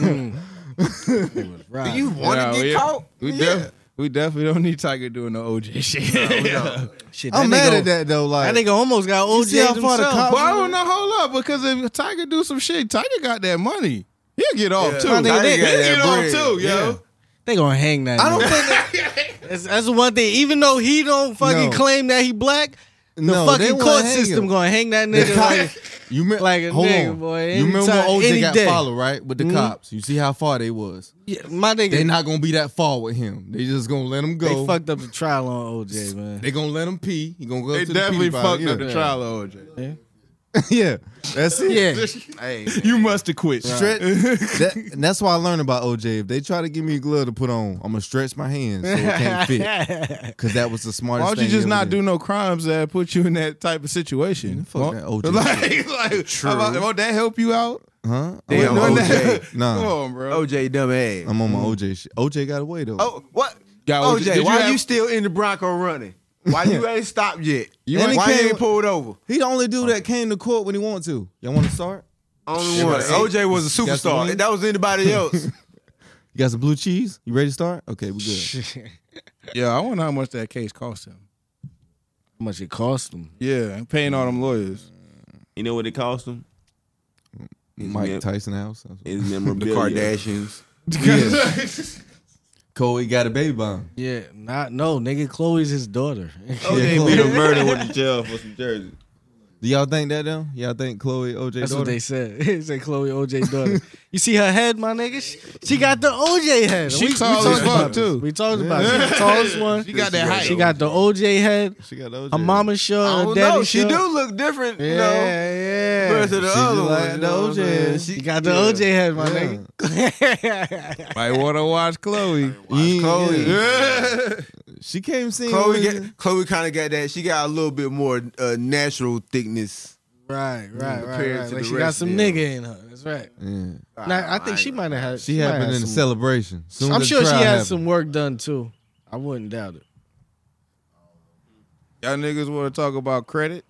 Right. Do you want to Yeah, get we- caught? We, yeah. def- we definitely don't need Tiger doing no O J shit. Shit, I'm that mad nigga- at that though. Like That nigga almost got O You see J how far the himself. cops- But I don't know. Hold up, because if Tiger do some shit, Tiger got that money. He'll get off Yeah. too. My nigga, they- He'll got that get off bread. too, yo. Yeah. They gonna hang that. I don't nigga. think that, That's, that's the one thing. Even though he don't fucking No. claim that he black, the No, they fucking won't court hang system him. gonna hang that the nigga cop- like, you me- like a hold nigga, on. boy. You remember when anytime- O J any got day. followed, right? With the Mhm. cops. You see how far they was. Yeah, my nigga, They not gonna be that far with him. They just gonna let him they go. fucked up the trial on O J, man. They gonna let him pee. He gonna go They to definitely the fucked yeah. up the trial of O J. yeah, that's it. Yeah, Hey, You must have quit. Stretch. that, and that's why I learned about O J. If they try to give me a glove to put on, I'm gonna stretch my hands so it can't fit. Because that was the smartest Why don't you thing just he not ever do did. no crimes that put you in that type of situation? fuck Well, that O J Like, like True. how about- won't that help you out? Huh? Damn, I'm, O J. Nah. Come on, bro. O J dumb ass. I'm on my O J shit. O J got away though. Oh, what? Got O O J. J, Did you why have- you still in the Bronco running? Why you ain't stopped yet? You And ain't- he Why you came- ain't pulled over? He the only dude that came to court when he wanted to. Y'all want to start? Only Yeah, one. but- O J was a Got some superstar. wings? If that was anybody else, You got some blue cheese? You ready to start? Okay, we good. Yeah, I wonder how much that case cost him. how much it cost him? Yeah, I'm paying all them lawyers. You know what it cost him? His Mike mem- Tyson house. His the memorabilia. Kardashians. Cole got a baby bomb. Yeah, not no nigga. Chloe's his daughter. Oh, they beat a murder with the jail for some jerseys. Do y'all think that though? Y'all think Chloe O J That's daughter? what they said. They said Chloe O J daughter. You see her head, my nigga? She, she got the O J head. She tall as talked fuck, about this. too. We talked about it. She's the tallest one. She got that height. She got the O J head. She got O J. Her mama I short. Her don't daddy know. She short. do look different, you Yeah, know, yeah. versus the She other just one. like you the know what O J I'm saying? head. She She got the yeah. O J head, my Yeah. nigga. Might want to watch Chloe. Yeah, Chloe. yeah. She came seen Chloe, with- get, Chloe kind of got that. She got a little bit more uh, natural thickness. Right, right, compared right. to right. the Like she got rest some of them. nigga in her. That's right. Yeah. Now, I think she might have had. She might have happened had in the some- celebration. Soon I'm as sure the she trial had happened. some work done too. I wouldn't doubt it. Y'all niggas want to talk about credit?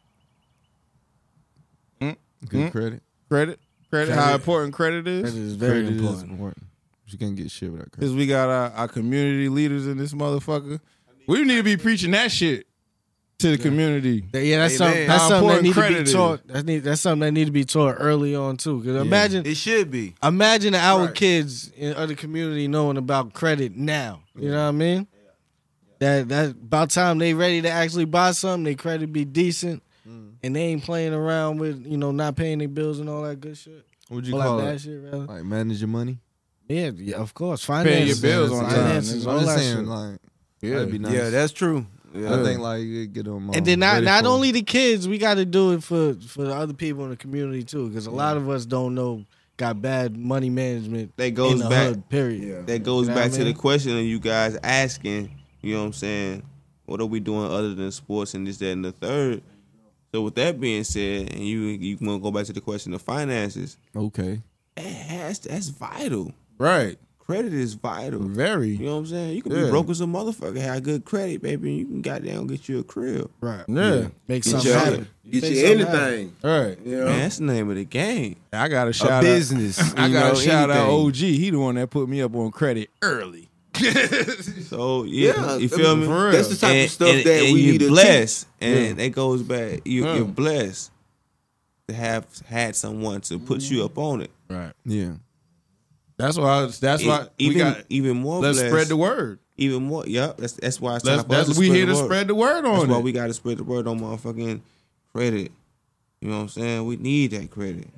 good Hmm? credit. Credit? Credit? How important credit That is? is very Credit important. is important. She can't get shit without credit. Because we got our, our community leaders in this motherfucker. We need to be preaching that shit to the community. Yeah, that's Amen. something. That's How something that important need to credit be is. taught. That's need. That's something that need to be taught early on too. Because imagine, It should be. imagine our Right. kids in other community knowing about credit now. You know what I mean? That that about time they ready to actually buy something, they credit be decent, and they ain't playing around with you know not paying their bills and all that good shit. What would you All call that bad it? shit, rather. Like manage your money? Yeah, yeah, of course. Paying Finances, your bills on time, finances, nigga. all I'm that just saying, shit. like, Yeah. that'd be nice. Yeah, that's true. Yeah. I think like you get them. And then not not only the kids, we got to do it for for the other people in the community too, because a lot of us don't know got bad money management. That goes in the back- hood, period. That goes You know back what I to the mean? question of you guys asking, you know what I'm saying, what are we doing other than sports and this, that, and the third? So with that being said, and you you want to go back to the question of finances, Okay. it has to, that's vital. Right. Credit is vital. Very. You know what I'm saying? You can Yeah. be broke as a motherfucker, have good credit, baby, and you can goddamn get you a crib. Right. Yeah. Make Get something you, happen. get Make you something happen. anything. Right. You know? Man, that's the name of the game. I got to A shout out. business. I you got know, to shout out anything. O G. He the one that put me up on credit early. So yeah, Yeah, you feel me? for real. That's the type and, of stuff and- that and we you need to blessed, teach. and that goes back. You, Yeah. You're blessed to have had someone to put you up on it. Right. Yeah. That's why. I was- That's E- why we even got. even more. Let's blessed, spread the word. Even more. Yep. That's that's why it's time Let's, for us that's to we spread here the to word. spread the word That's on why it. we got to spread the word on motherfucking credit. You know what I'm saying? We need that credit.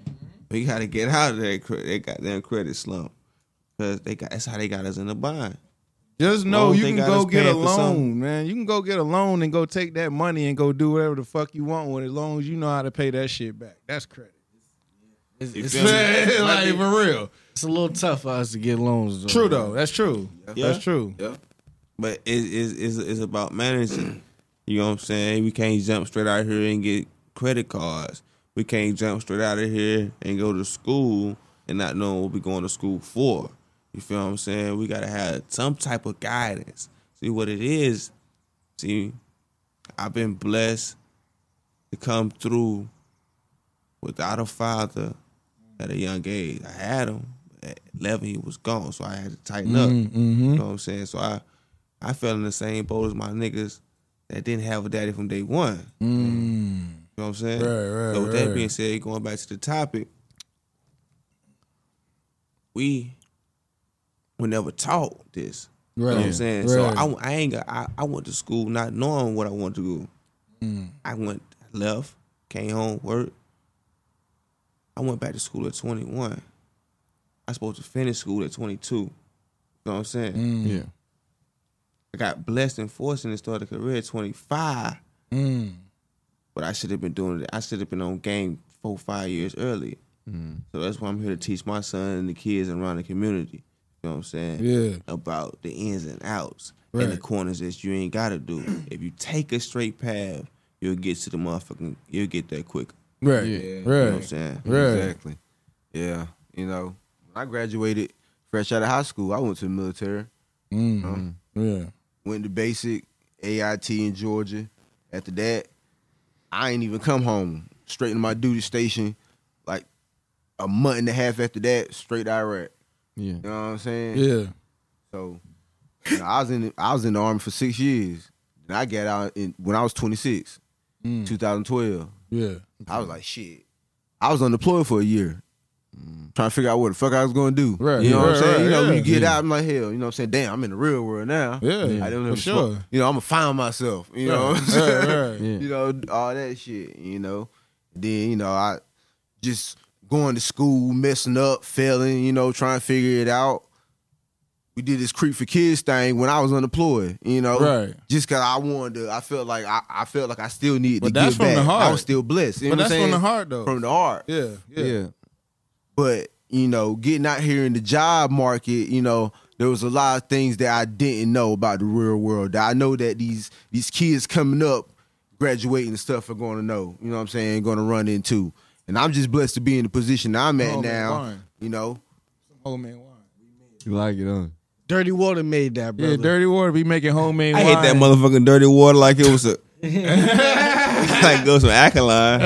We got to get out of that cre- that goddamn credit slump because they got that's how they got us in the bind. Just know Long you they can got go us get a paying for loan, something. man. You can go get a loan and go take that money and go do whatever the fuck you want with it, as long as you know how to pay that shit back. That's credit. It's, You it's, feel me? Like for real. it's a little tough for us to get loans. Though. True though. That's true. Yeah. That's true. Yeah. But it, it's, it's, it's about managing. You know what I'm saying? We can't jump straight out here and get credit cards. We can't jump straight out of here and go to school and not know what we're going to school for. You feel what I'm saying? We got to have some type of guidance. See what it is. See, I've been blessed to come through without a father at a young age. I had him. At eleven, he was gone, so I had to tighten up. Mm-hmm. You know what I'm saying? So I, I fell in the same boat as my niggas that didn't have a daddy from day one. Mm. You know what I'm saying? Right, right, so with right. that being said, going back to the topic, we were never taught this. You know what I'm saying? So right. I, I ain't got, I, I went to school not knowing what I wanted to do. Mm. I went, left, came home, worked. I went back to school at twenty-one. I was supposed to finish school at twenty-two. You know what I'm saying? Mm. Yeah. I got blessed and fortunate to start a career at twenty-five, Mm. but I should have been doing it. I should have been on game four, five years earlier. Mm. So that's why I'm here to teach my son and the kids around the community. You know what I'm saying? Yeah. About the ins and outs Right. and the corners that you ain't gotta do. If you take a straight path, you'll get to the motherfucking. You'll get there quicker. Right. Yeah. Right. You know what I'm saying? Right. Exactly. Yeah. You know, when I graduated fresh out of high school, I went to the military. Mm. Um, Yeah. Went to basic A I T in Georgia. After that, I ain't even come home. Straight to my duty station. Like a month and a half after that, straight to Iraq. Yeah. You know what I'm saying? Yeah. So you know, I was in the, I was in the army for six years. And I got out in, when I was twenty-six, Mm. twenty twelve. Yeah. I was like, shit. I was undeployed for a year. Trying to figure out what the fuck I was going to do. Right, You know what I'm right, saying? right, you know, when yeah. you get Yeah. out, I'm like, hell, you know what I'm saying? Damn, I'm in the real world now. Yeah. I don't For know. sure. You know, I'm going to find myself. You know what I'm Right. saying? Right. Right. Yeah. You know, all that shit, you know. Then, you know, I just going to school, messing up, failing, you know, trying to figure it out. We did this Creek for Kids thing when I was unemployed, you know. Right. Just cause I wanted to, I felt like I, I felt like I still needed But to that's give from back. the heart. I was still blessed. You But know what that's I'm from the saying? heart though. From the heart. Yeah. Yeah. Yeah. But, you know, getting out here in the job market, you know, there was a lot of things that I didn't know about the real world. That I know that these these kids coming up, graduating and stuff are going to know, you know what I'm saying, going to run into. And I'm just blessed to be in the position that I'm at Homemade now, wine. you know. Homemade wine. You like it, huh? Dirty Water made that, brother. Yeah, dirty water be making homemade I wine. hate that motherfucking dirty water like it was a like goes some alkaline.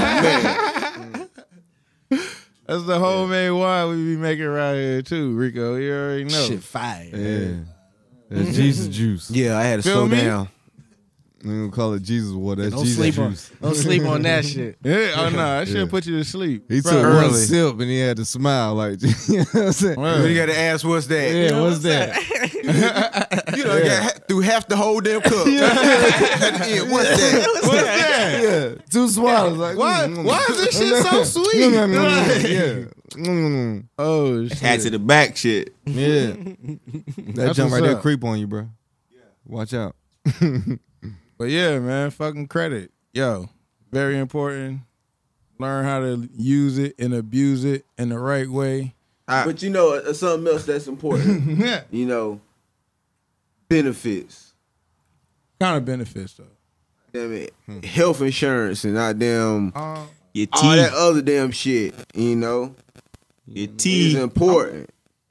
That's the homemade wine we be making around here too, Rico. You already know. Shit fire. Yeah. That's Jesus juice. Yeah, I had to Feel slow me? down. We don't call it Jesus water. That's Don't Jesus sleep on. juice. Don't sleep on that shit. Yeah, oh no, that should Yeah. put you to sleep. He Right. took one Early. sip and he had to smile like, you know what I'm saying? Right. You got to ask, what's that? Yeah, what's that? You know, got ha- through half the whole damn cup. At the end, what's that? What's that? Yeah, two swallows. Like, Why? mm, mm, Why is this shit so sweet? mm, mm, mm, yeah. Mm, mm, Oh shit. Hat to the back shit. mm. Yeah. That That's jump right what's there up. creep on you, bro. Watch out. But yeah, man, fucking credit. Yo, very important. Learn how to use it and abuse it in the right way. But you know, uh, something else that's important, Yeah. you know, benefits. Kind of benefits though. Damn it. Health insurance and not damn Uh, Your all that teeth. other damn shit, you know. Your It's teeth. important.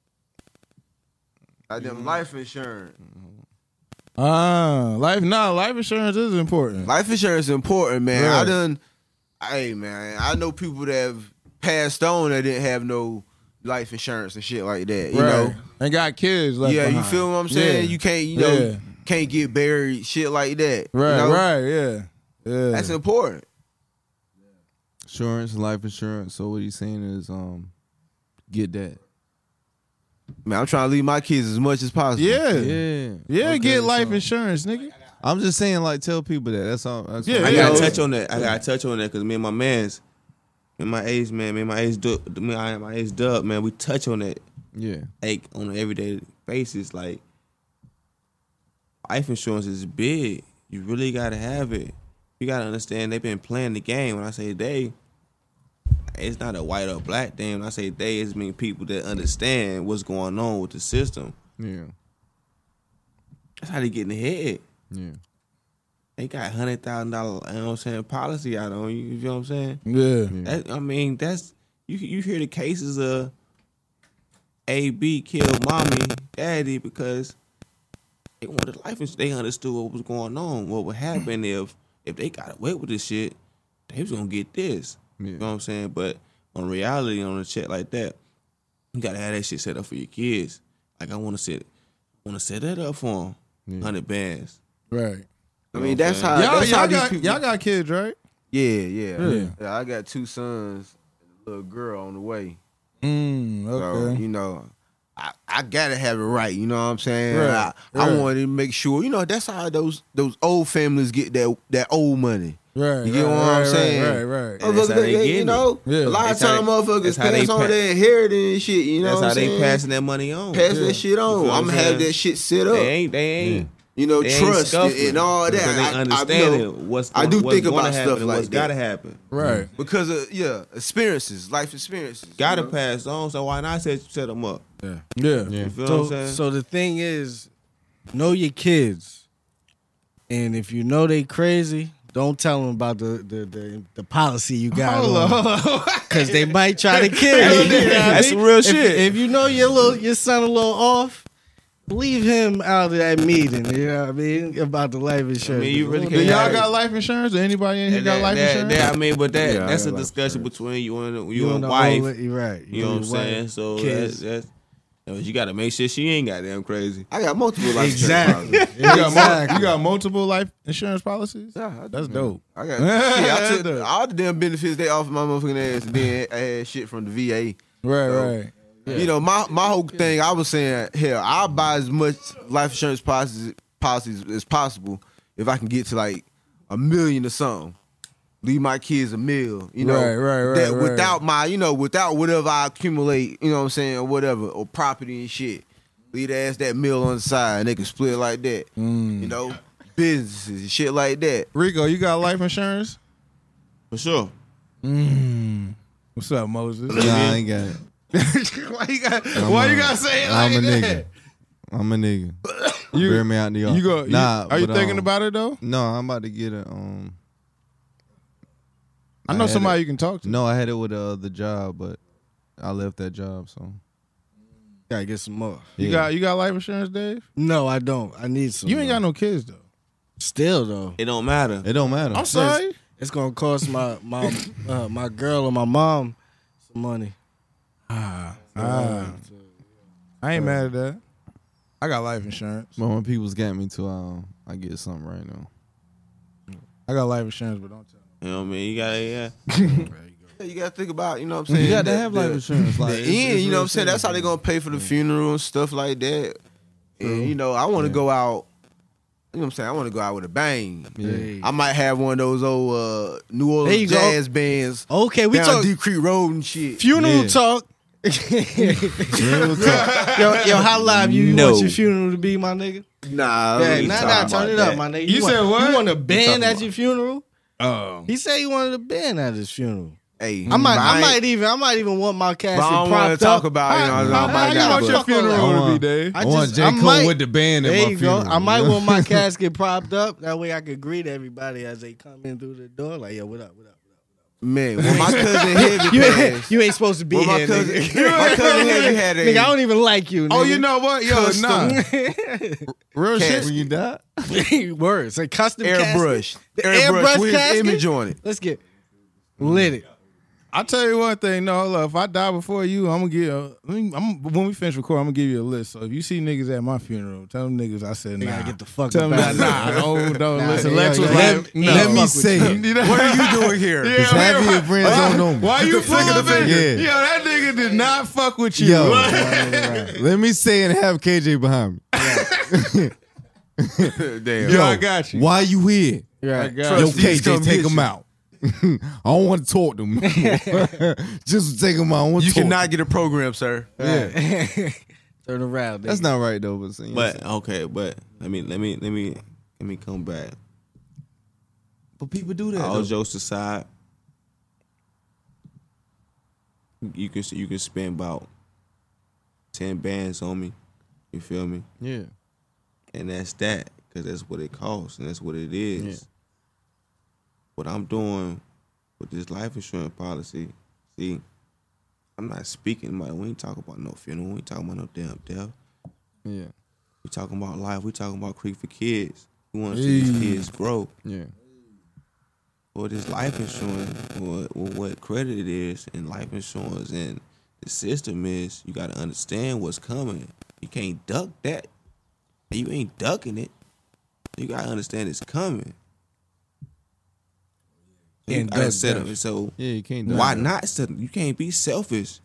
Goddamn life insurance. ah, life. Nah, life insurance is important. Life insurance is important, man. I Right. done, hey, man, I know people that have passed on that didn't have no life insurance and shit like that, you right. know. And got kids. Left Yeah, you behind. feel what I'm saying? Yeah. You can't, you know, Yeah. can't get buried, shit like that. you Right. know? Right. Yeah. Yeah. That's important. Insurance, life insurance. So what he's saying is, um, get that. Man, I'm trying to leave my kids as much as possible. yeah. Yeah. Yeah. Okay, Get life so- insurance, nigga. I'm just saying, like, tell people that. That's all. That's Yeah, all. I yeah. gotta touch on that. I gotta touch on that because me and my man's And my age, man, man, my age, dub, my, my age dub, man, we touch on that, Yeah. like on an everyday basis. Like, life insurance is big. You really gotta have it. You gotta understand they've been playing the game. When I say they, it's not a white or black thing. When I say they, it's mean people that understand what's going on with the system. Yeah. That's how they get in the head. Yeah. They got hundred thousand dollar, you know what I'm saying, policy out on you. You know what I'm saying? Yeah. That, I mean, that's you. You hear the cases of A B killed mommy, daddy because they wanted life insurance. They understood what was going on. What would happen if if they got away with this shit? They was gonna get this. Yeah. You know what I'm saying? But on reality, on a check like that, you gotta have that shit set up for your kids. Like I want to set, want to set that up for them. Yeah. Hundred bands. Right. I mean, that's how. Y'all, That's how y'all these got people. y'all got kids, right? Yeah, yeah, Yeah. yeah. I got two sons, and a little girl on the way. Mm, So okay. you know, I, I gotta have it right. You know what I'm saying? Right, I, I right. wanted to make sure. You know, that's how those those old families get that that old money. Right. You get right, what right, I'm saying? Right, right. And that's Motherfuckers, how they they- get you it. know, Yeah. a lot of That's how time they- motherfuckers that's how they pass on pa- their inheritance and shit. You know That's what how I'm they saying? passing that money on. Pass Yeah. that shit You on. feel what I'm I'm gonna have saying? that shit set up. They ain't. They ain't. You know, They ain't trust scuffling and all that. because they I- I- understand you know, what's. I do what's think gonna about happen stuff and like what's that. gotta happen. Right. Because of yeah, experiences, life experiences. Gotta you know? pass on. So why not set set them up? Yeah. Yeah. You feel So, what I'm saying? so the thing is, know your kids, and if you know they crazy, don't tell them about the the the, the policy you got Hold on, on, hold on. because they might try to kill you. You know what I That's mean? some real If- shit. If you know your little your son a little off, leave him out of that meeting. You know what I mean about the life insurance. you really Do can't- y'all got life insurance? Do anybody in here And got that- life that- insurance? that- I mean, but that Yeah, I that's a got life discussion insurance. between you and you, You and the wife. old- you're right. You know what I'm your saying? wife, So kids. that's, that's you got to make sure she ain't goddamn crazy. I got multiple life Exactly. insurance policies. You got, mul- Exactly. you got multiple life insurance policies? Yeah, I do, That's man. dope. I got shit. I took Dope. all the damn benefits they offered my motherfucking ass, and then I had shit from the V A. Right, So, right. You know, my my whole thing, I was saying, hell, I'll buy as much life insurance policies policies as possible if I can get to like a million or something. Leave my kids a meal, you know, Right, right, right, that right. without my, you know, without whatever I accumulate, you know what I'm saying, or whatever, or property and shit. Leave the ass that meal on the side and they can split it like that. Mm. You know, businesses and shit like that. Rico, you got life insurance? For sure. Mm. What's up, Moses? Nah, I ain't got it. why you got? I'm Why a- you gotta say it I'm like a that? nigga. I'm a nigga. You- Bear me out in the yard. You go? Nah. you, are you but, thinking um, about it though? No, I'm about to get a um. I know had somebody it- you can talk to. No, I had it with the other job, but I left that job. So Gotta get some more. You yeah. got you got life insurance, Dave? No, I don't. I need some. You ain't though. got no kids though. Still though. It don't matter. It don't matter. I'm sorry. It's gonna cost my my uh, my girl or my mom some money. Ah, ah. I ain't mad at that. I got life insurance. But when people's got me to, um, I get something right now. I got life insurance, but don't tell me. You know what I mean? You gotta, yeah. You gotta think about, you know what I'm saying? You got to the- have the- life insurance. Like the it's- end, it's you know real what I'm saying? That's how they serious. gonna pay for the funeral and stuff like that. And you know, I want to go out. You know what I'm saying? I want to go out with a bang. Hey. I might have one of those old uh, New There Orleans you go. jazz bands Okay, we down talk Deep Creek Road and shit. funeral Yeah. talk. Real talk. Yo, yo, how live you No. want your funeral to be, my nigga? Nah, Yeah, we nah, talking nah, about turn it that. up, my nigga. You want, said what? You want a talking band at about? your funeral? Oh, He said he wanted a band at his funeral. Hey, I might, but I ain't- might even, I might even want my but casket I don't want to propped talk up. about it. You know, how, I how, might you not, want but- your funeral I to be, want- Dave? I I want just- J. I Cole might- with the band at There my you funeral. go. I might want my casket propped up. That way I could greet everybody as they come in through the door. Like, yo, what up, what up? Man, when my cousin Heavy You ain't, passed, you ain't supposed to be when my here, cousin, nigga. my cousin Heavy had a Nigga, I don't even like you, nigga. Oh, you know what? Yo, Custom. nah. Real Cat- shit. When you die, Words. A custom airbrush, casket. The airbrush airbrush with his casket? image on it. Let's get lit it. I tell you one thing, no, look, if I die before you, I'm gonna give. You a, I'm, when we finish recording, I'm gonna give you a list. So if you see niggas at my funeral, tell them niggas I said You nah. gotta get the fuck Tell up them out nah, of nah, don't, don't Nah, listen. yeah, Lex was yeah. like, Let- no. let me fuck with say you. it. You know- What are you doing here? Yeah, Cause half of your friends don't know me. Why you With the finger, full the of it? finger. Yo, that nigga did not fuck with you. Yo, Right. let me say it and have K J behind me. Damn. Yo, I got you. Why you here? I Right. got Yo, you. Trustees K J, come take get him you. out. I don't want to talk to him. Just take him out. I don't want You to talk cannot get a program, sir. Yeah. Turn around. That's nigga. not right though. But, you know what I'm But saying? okay, but let me let me let me let me come back. but people do that. All though. jokes aside, you can you can spend about ten bands on me. You feel me? Yeah. And that's that, because that's what it costs and that's what it is. Yeah. What I'm doing with this life insurance policy, see, I'm not speaking about, we ain't talking about no funeral, we ain't talking about no damn death. Yeah. We talking about life, we talking about Creek for Kids. We want to see these kids grow. Yeah. Or this life insurance, or, or what credit it is, and life insurance and the system is, you got to understand what's coming. You can't duck that. And you ain't ducking it. You got to understand it's coming. You Can't gotta duck set death. up. So Yeah, you can't do why that. not set up? You can't be selfish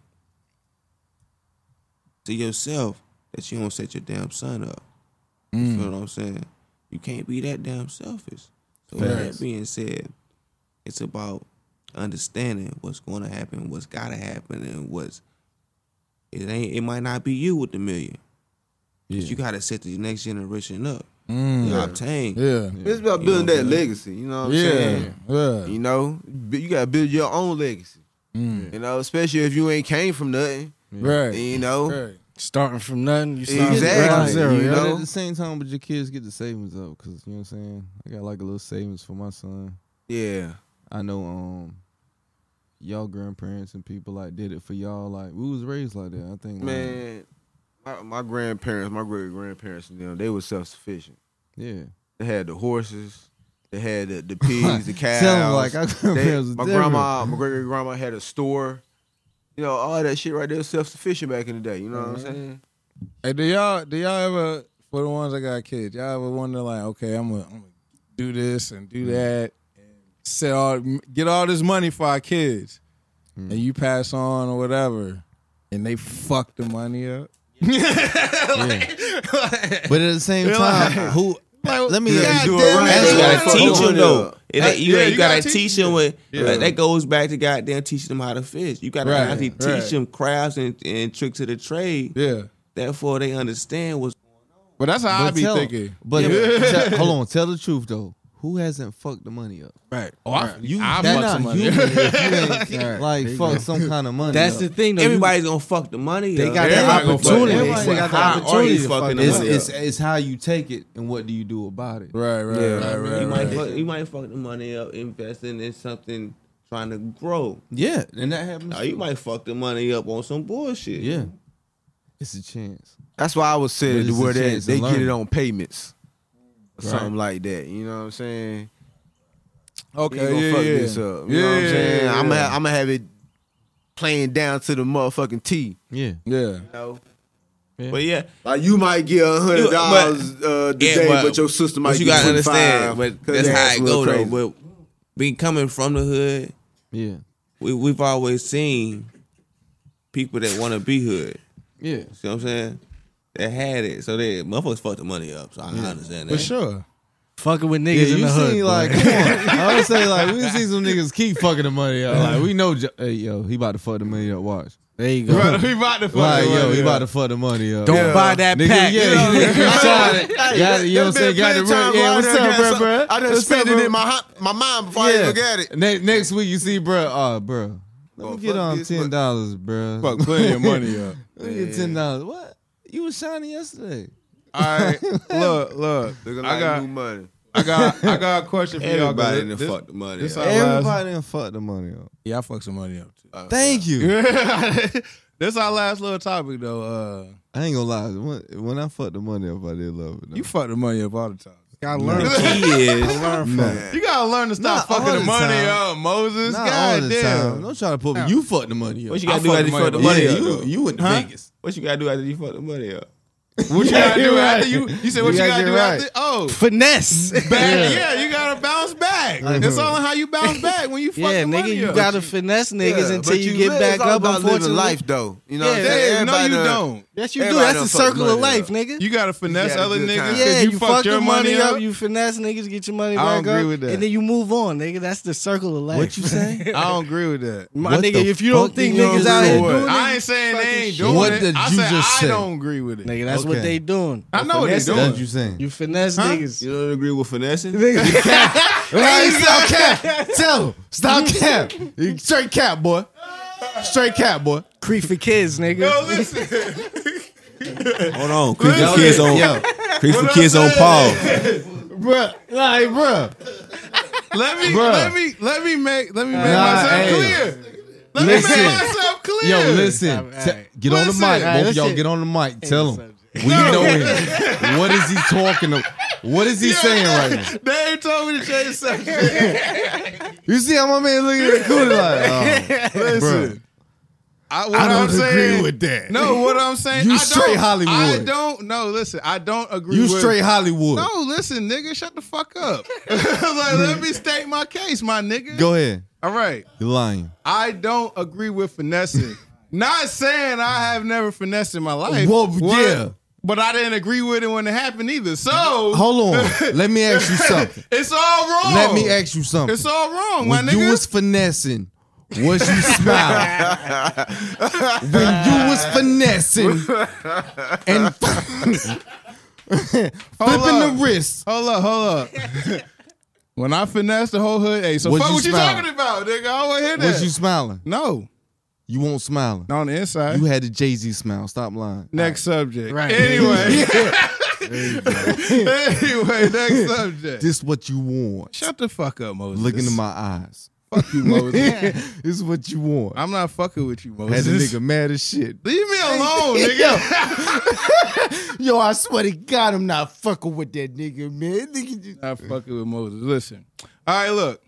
to yourself that you don't set your damn son up. You Mm. feel what I'm saying? You can't be that damn selfish. So with Facts. that being said, it's about understanding what's going to happen, what's got to happen, and what's it ain't. It might not be you with the million, Yeah. but you got to set the next generation up. Mm. You obtain. Yeah. It's about You building know what that I'm saying? legacy. You know what I'm Yeah. saying? Yeah. You know, you gotta build your own legacy. Mm. You know, especially if you ain't came from nothing. Right. You know, Right. Starting from nothing, you start Exactly. from ground zero. You You But know? at the same time, but your kids get the savings up because you know what I'm saying. I got like a little savings for my son. yeah. I know um y'all grandparents and people like did it for y'all. Like we was raised like that. I think Man, my, my grandparents, my great grandparents, and them, they were self sufficient. yeah. They had the horses, they had the, the pigs, the cows. Tell 'em like our They- grandparents was my different. grandma, my great great grandma had a store. You know, all that shit right there was self sufficient back in the day. You know what I'm saying? Hey, do y'all do y'all ever, for the ones that got kids, y'all ever wonder like, okay, I'm gonna, I'm gonna do this and do that and set all get all this money for our kids, and you pass on or whatever, and they fuck the money up. But at the same time, who let me Yeah, do you it do it right. right. You Yeah. gotta Yeah. teach them Yeah. though. It ain't- you, Yeah, ain't you gotta, gotta teach teach them with. Yeah. Like, that goes back to goddamn teaching them how to fish. You gotta Right, actually teach right. them crafts and, and tricks of the trade. Yeah, Therefore, they understand what's. but that's how I But be tell- thinking. But Yeah. tell- hold on, tell the truth though. Who hasn't fucked the money up? Right. Oh, I, You I that's fuck not some money. human if you ain't Right. like There you fuck go. some kind of money. That's up. the thing, though. You- Everybody's gonna fuck the money. They up. got that Everybody gonna fuck opportunity. it. They Everybody got the How are opportunity you to fucking fuck the it It's, money up. it's, it's how you take it and what do you do about it. Right, right, Yeah. right, right, You right. might fuck, you might fuck the money up investing in something trying to grow. Yeah, and that happens. Now, you too. might fuck the money up on some bullshit. Yeah, it's a chance. That's why I was But saying it's where a they, chance to they get learn. it on payments. Or Right. something like that. You know what I'm saying? Okay, You gonna yeah, fuck yeah. this up. You yeah, know what I'm saying? yeah, I'm gonna yeah. I'm gonna have it playing down to the motherfucking T. Yeah, Yeah. You know? But yeah, Like you might get a hundred dollars uh, yeah, today, but- but, your sister might but you get gotta understand. twenty-five. But that's how it go though. But being coming from the hood, yeah, we we've always seen people that want to be hood. yeah. See what I'm saying? They had it, so they motherfuckers fucked the money up. So I understand that. For sure. Fucking with Yeah, niggas in you the hood. seen boy. like, come on. I would say like we see some niggas keep fucking the money up. Like we know, Jo- hey yo, he about to fuck the money up. Watch, there you go. Right, we about to fuck like the yo, money he up. about to fuck the money up. Don't Yeah. buy that Nigga, pack. yeah, You know? you nigga trying to- got it, you know what I'm saying? Got the red. Yeah, what's up, bro, bro? I done What's spent up, it bro? in my hot- my mind before I even got it. Ne- next week you see, bro. Oh, bro. Let Oh, me get fuck on this, ten dollars, bro. Fuck plenty of money up. Let me get ten dollars. What? You was shiny yesterday. All right, look, look. Looking I like got, new money. I got, I got a question for y'all. 'cause Everybody this- done fucked the money this up. our last- Everybody done fuck the money up. Yeah, I fucked some money up too. Thank you. This our last little topic though. Uh, I ain't gonna lie. When, when I fucked the money up, I did love it. though. you fuck the money up all the time. Gotta learn. The key is Learn from it. You gotta learn to stop Not fucking all the the money time. up, Moses. Not God all the damn. time. Don't try to put me. You fucked the money up. what you I gotta do fucked after the you fuck the money money yeah, up. you though? you went to Huh? Vegas. What you gotta do after you fuck the money up? What you gotta do You're after right. you? You said what You you, gotta gotta do get after? right. Oh, Finesse. back. Yeah. you gotta bounce back. It's only how you bounce back when you fuck Yeah, the nigga, money you up. gotta finesse niggas Yeah, until but you live- get back it's all up. about living Unfortunately, life though. You know what I'm Yeah, saying? Damn, no, Everybody you done- don't. Yes, you do. Everybody That's done the fucked circle of money life, up. nigga. You gotta finesse had a other good niggas time. because Yeah, you, you, fucked fuck your the money money up. up. You finesse niggas, get your money I back don't agree up, with that. and then you move on, nigga. That's the circle of life. What you say? I don't agree with that. My What nigga, the if you don't fuck think you don't niggas out agree here with? doing it, I ain't saying they ain't shit. doing What it. did I you said just I say? don't agree with it. nigga, that's Okay. what they doing. I know what they Finesse doing. That's what you saying. You finesse Huh? niggas. You don't agree with finessing? Hey, stop cap. Tell him. Stop cap. Straight cap, boy. Straight cap, boy. Creep for kids, nigga. Yo, listen. Hold on. Creep for Yo, kids on yo, Creep for What kids I'm on saying? pause. bruh. Like, bruh. Let me Bruh. let me let me make let me make Nah, myself hey. clear. Let Listen. me make myself clear. Yo, listen. Alright. Te- get on the Listen. mic. Alright, Both of let's y'all see. get on the mic. Tell the him. We know him. What is he talking about? What is he saying right now? They ain't told me to change subject. You see how my man looking at the cooler like, oh, Listen. I, what I don't I'm saying, agree with that. No, what I'm saying, You I straight don't, Hollywood. I don't. No, listen, I don't agree. You with, straight Hollywood. No, listen, nigga, shut the fuck up. Like, let me state my case, my nigga. Go ahead. All right, You're lying. I don't agree with finessing. Not saying I have never finessed in my life. Well, What- yeah. But I didn't agree with it when it happened either. So Hold on. Let me ask you something. it's all wrong. Let me ask you something. It's all wrong, when my you nigga. was finessing, was you smiling? When you was finessing and flipping the up. wrist, Hold up, hold up. When I finessed the whole hood, hey, so Was fuck you what you smiling? talking about, nigga? I don't want to hear that. was you smiling? No, You won't smiling. not on the inside. You had the Jay-Z smile. Stop lying. Next subject. Right. Anyway. Anyway, next subject. This what you want. Shut the fuck up, Moses. Look into my eyes. Fuck you, Moses. This is what you want. I'm not fucking with you, Had the Moses. nigga mad as shit. Leave me alone, nigga. Yo, I swear to God, I'm not fucking with that nigga, man. Nigga just- Not fucking with Moses. Listen. All right, look.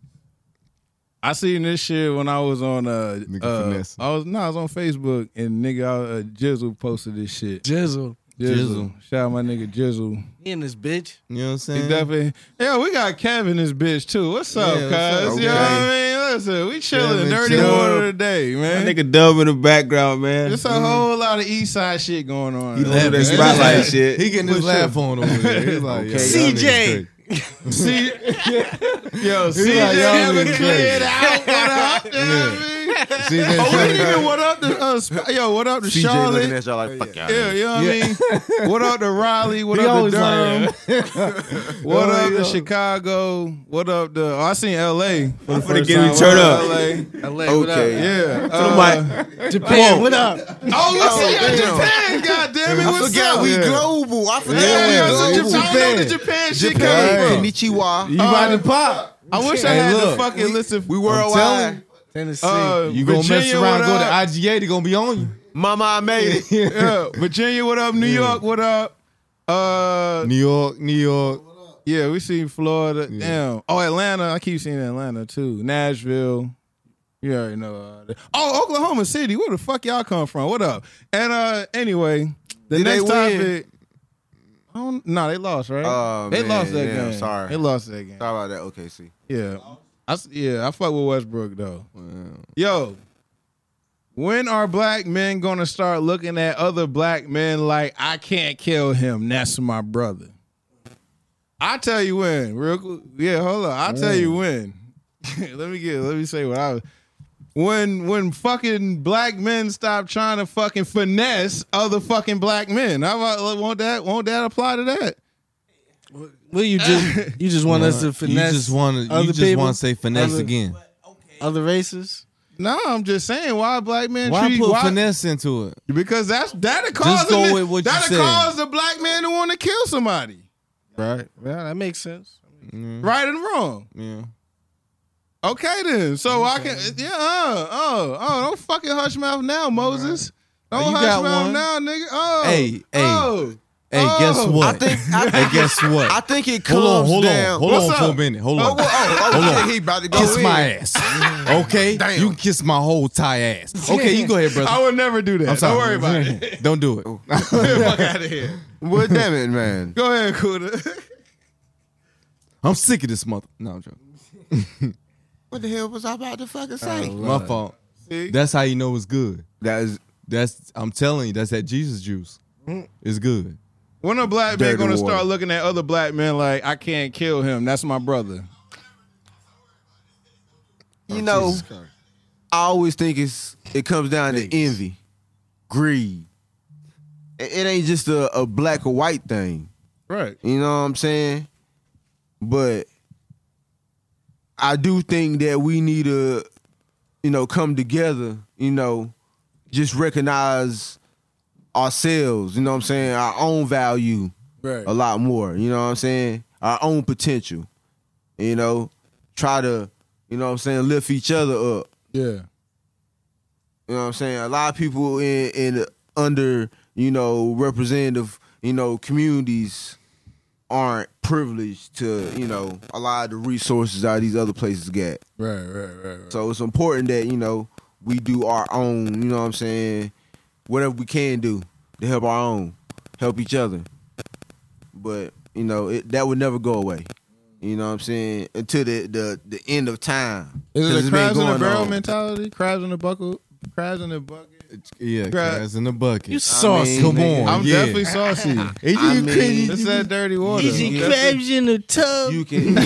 I seen this shit when I was on uh, Nigga uh finesse. I was no, I was on Facebook and nigga uh, Jizzle posted this shit. Jizzle. Jizzle. Jizzle. Shout out my nigga Jizzle. He in this bitch. You know what I'm He saying? definitely. Yeah, we got Kevin this bitch too. What's up, Yeah, cuz? what's up? You know what Okay. I mean? Listen, we chilling Kevin, dirty chill. water today, That man. nigga Dub in the background, man. There's a whole lot of East Side shit going on. He over laughing. there. that spotlight shit. He getting his For laugh sure. on over there. He's like, Okay. yo, C y'all niggas J. crazy. See, yo, C J like, y'all haven't niggas cleared crazy. out. What up? You know what I mean? C J Oh, we Shelly- didn't even what up to uh, Sp- yo, what up to C J looking Charlotte? at y'all like, fuck y'all. Yeah, you know what I mean? What up to Raleigh? What He up to always Durham? like, What Oh, up yeah. to Chicago? What up to? Oh, I seen L A for the finna first get time. him turned What up. L A? L A, what up? Okay. Yeah. To Uh, the mic. Japan, what up? Oh, we see you in damn. Japan. God damn it. I What's forgot up? we Yeah. global. I forgot Yeah, we yeah, global. so Japan. I know the Japan shit Japan. coming from. Konnichiwa. You about to pop. I wish I Hey, had to look, fucking listen. We telling worldwide. Tennessee. Uh, You gonna Virginia, mess around, what go to up? I G A, they gonna be on you. Mama, I made it. Yeah, Virginia, what up? New York, what up? Uh, New York, New York. yeah, we seen Florida. Damn. Oh, Atlanta. I keep seeing Atlanta too. Nashville. You already know. Uh, that. Oh, Oklahoma City. Where the fuck y'all come from? What up? And uh, anyway, the Did they next win? topic. I don't, no, they lost, right? Oh, they man, lost that damn, game. sorry. They lost that game. Sorry about that. Okay, see. Yeah. I, s- yeah, I fuck with Westbrook though. Yo, when are black men gonna start looking at other black men like I can't kill him? That's my brother. I tell you when, real quick. Yeah, hold on. I'll tell you when. let me get. Let me say what I was. When when fucking black men stop trying to fucking finesse other fucking black men. How about won't that won't that apply to that? Well, you just you just want us to finesse You just want to. other You just people? want to say finesse Other- again. other races. No, I'm just saying why black men Why treat put why, finesse into it? because that's that'll cause go a, with what you that'll said. cause a black man to want to kill somebody. Right. Yeah, that makes sense. Right and wrong. Yeah. Okay then. So I can yeah, uh, oh, oh, don't fucking hush mouth now, Moses. Don't Oh, you hush got mouth one. now, nigga. Oh. Hey, hey. Oh. Hey, Oh. guess what? I think. I, Hey, guess what? I think it hold on, comes hold down. on, hold What's on for a up? minute. Hold Oh, on. well, oh, oh, Hold shit, on. he about to go Kiss in. my ass. Okay? Damn. You can kiss my whole tie ass. Okay, you go ahead, brother. I would never do that. I'm sorry. Don't worry about it. Don't do it. Fuck out of here. Well, damn it, man. Go ahead, Kuda. I'm sick of this mother. No, I'm joking. What the hell was I about to fucking say? My fault. See? That's how you know it's good. That is That's I'm telling you, that's that Jesus juice. It's good. When a black man Dirty gonna water. start looking at other black men like I can't kill him? That's my brother. You know, Jesus Christ. I always think it's it comes down Thanks. to envy, greed. It, it ain't just a, a black or white thing. Right. You know what I'm saying? But I do think that we need to, you know, come together, you know, just recognize ourselves, you know what I'm saying, our own value Right. a lot more, you know what I'm saying, our own potential, you know, try to, you know what I'm saying, lift each other up. Yeah. You know what I'm saying? A lot of people in, in under, you know, representative, you know, communities aren't privileged to, you know, a lot of the resources that these other places get. Right. Right. Right. right. So it's important that, you know, we do our own, you know what I'm saying, whatever we can do to help our own, help each other. But, you know, it, that would never go away. You know what I'm saying? Until the the, the end of time. Is 'Cause it it's a been crabs in a going barrel on. mentality? Crabs in the bucket. Crabs in the bucket. Yeah, Crab- crabs in the bucket. You saucy. mean, Come nigga, on, I'm yeah. definitely saucy. And you I crazy. mean- It's that dirty water. Easy Yeah. crabs in the tub. You can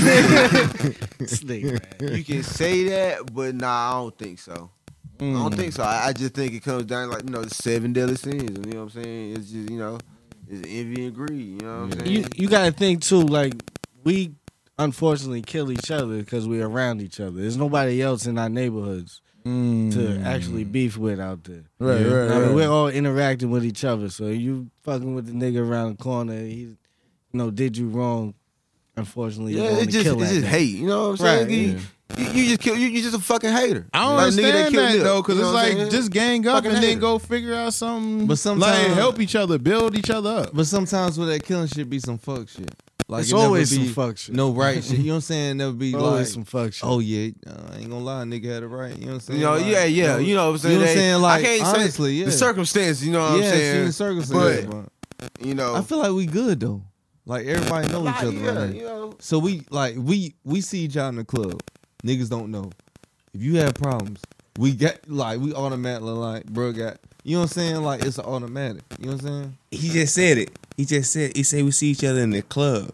Snake, man. you can say that, but nah, I don't think so. I Mm. don't think so. I, I just think it comes down like, you know, the seven deadly sins. You know what I'm saying? It's just, you know, it's envy and greed. You know what I'm saying? You you gotta think too. Like we unfortunately kill each other because we're around each other. There's nobody else in our neighborhoods Mm. to actually beef with out there. Right, Yeah. right, I mean, right. we're all interacting with each other. So you fucking with the nigga around the corner, he, you know, did you wrong. Unfortunately, you're yeah, going it's to just kill it's that just nigga. hate. You know what I'm saying? Right, you, yeah. you, you just kill. You, you just a fucking hater. I don't Like, nigga understand killed that Nip. though, because You know it's what I'm like saying? just gang up Fucking and then hater. go figure out something. But sometimes- like help each other, build each other up. But sometimes with that killing shit be some fuck shit. Like It's it never always be some fuck shit. No right shit. You know what I'm saying? Never be Always like some fuck shit. oh yeah, uh, I ain't gonna lie, nigga had it right. You know what I'm saying? You know, Like, yeah, yeah. no, You know what I'm saying? You know what I'm They- saying? Like I can't honestly, say yeah. the circumstances. You know what yeah, I'm saying? see the circumstances. But But you know, I feel like we good though. Like everybody know each nah, other yeah, right you now. know. So we like we we see each other in the club. Niggas don't know. If you have problems, we get like we automatically like bro got. You know what I'm saying? Like it's an automatic. You know what I'm saying? He just said it. He just said he said we see each other in the club.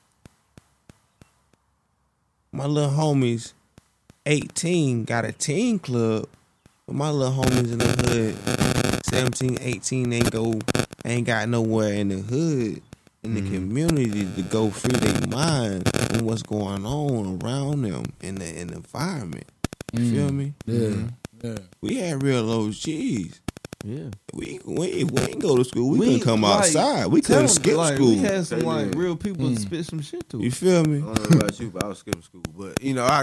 My little homies, eighteen, got a teen club. But my little homies in the hood, seventeen, eighteen, ain't go, ain't got nowhere in the hood, in the community to go free their mind from what's going on around them in the, in the environment. You feel me? Yeah, yeah. We had real O Gs. Yeah. We we we ain't go to school. We, We, couldn't come like, outside. We tell couldn't 'em, skip like, school. We had some like Yeah. real people to spit some shit to. You feel me? I don't know about you, but I was skipping school. But you know,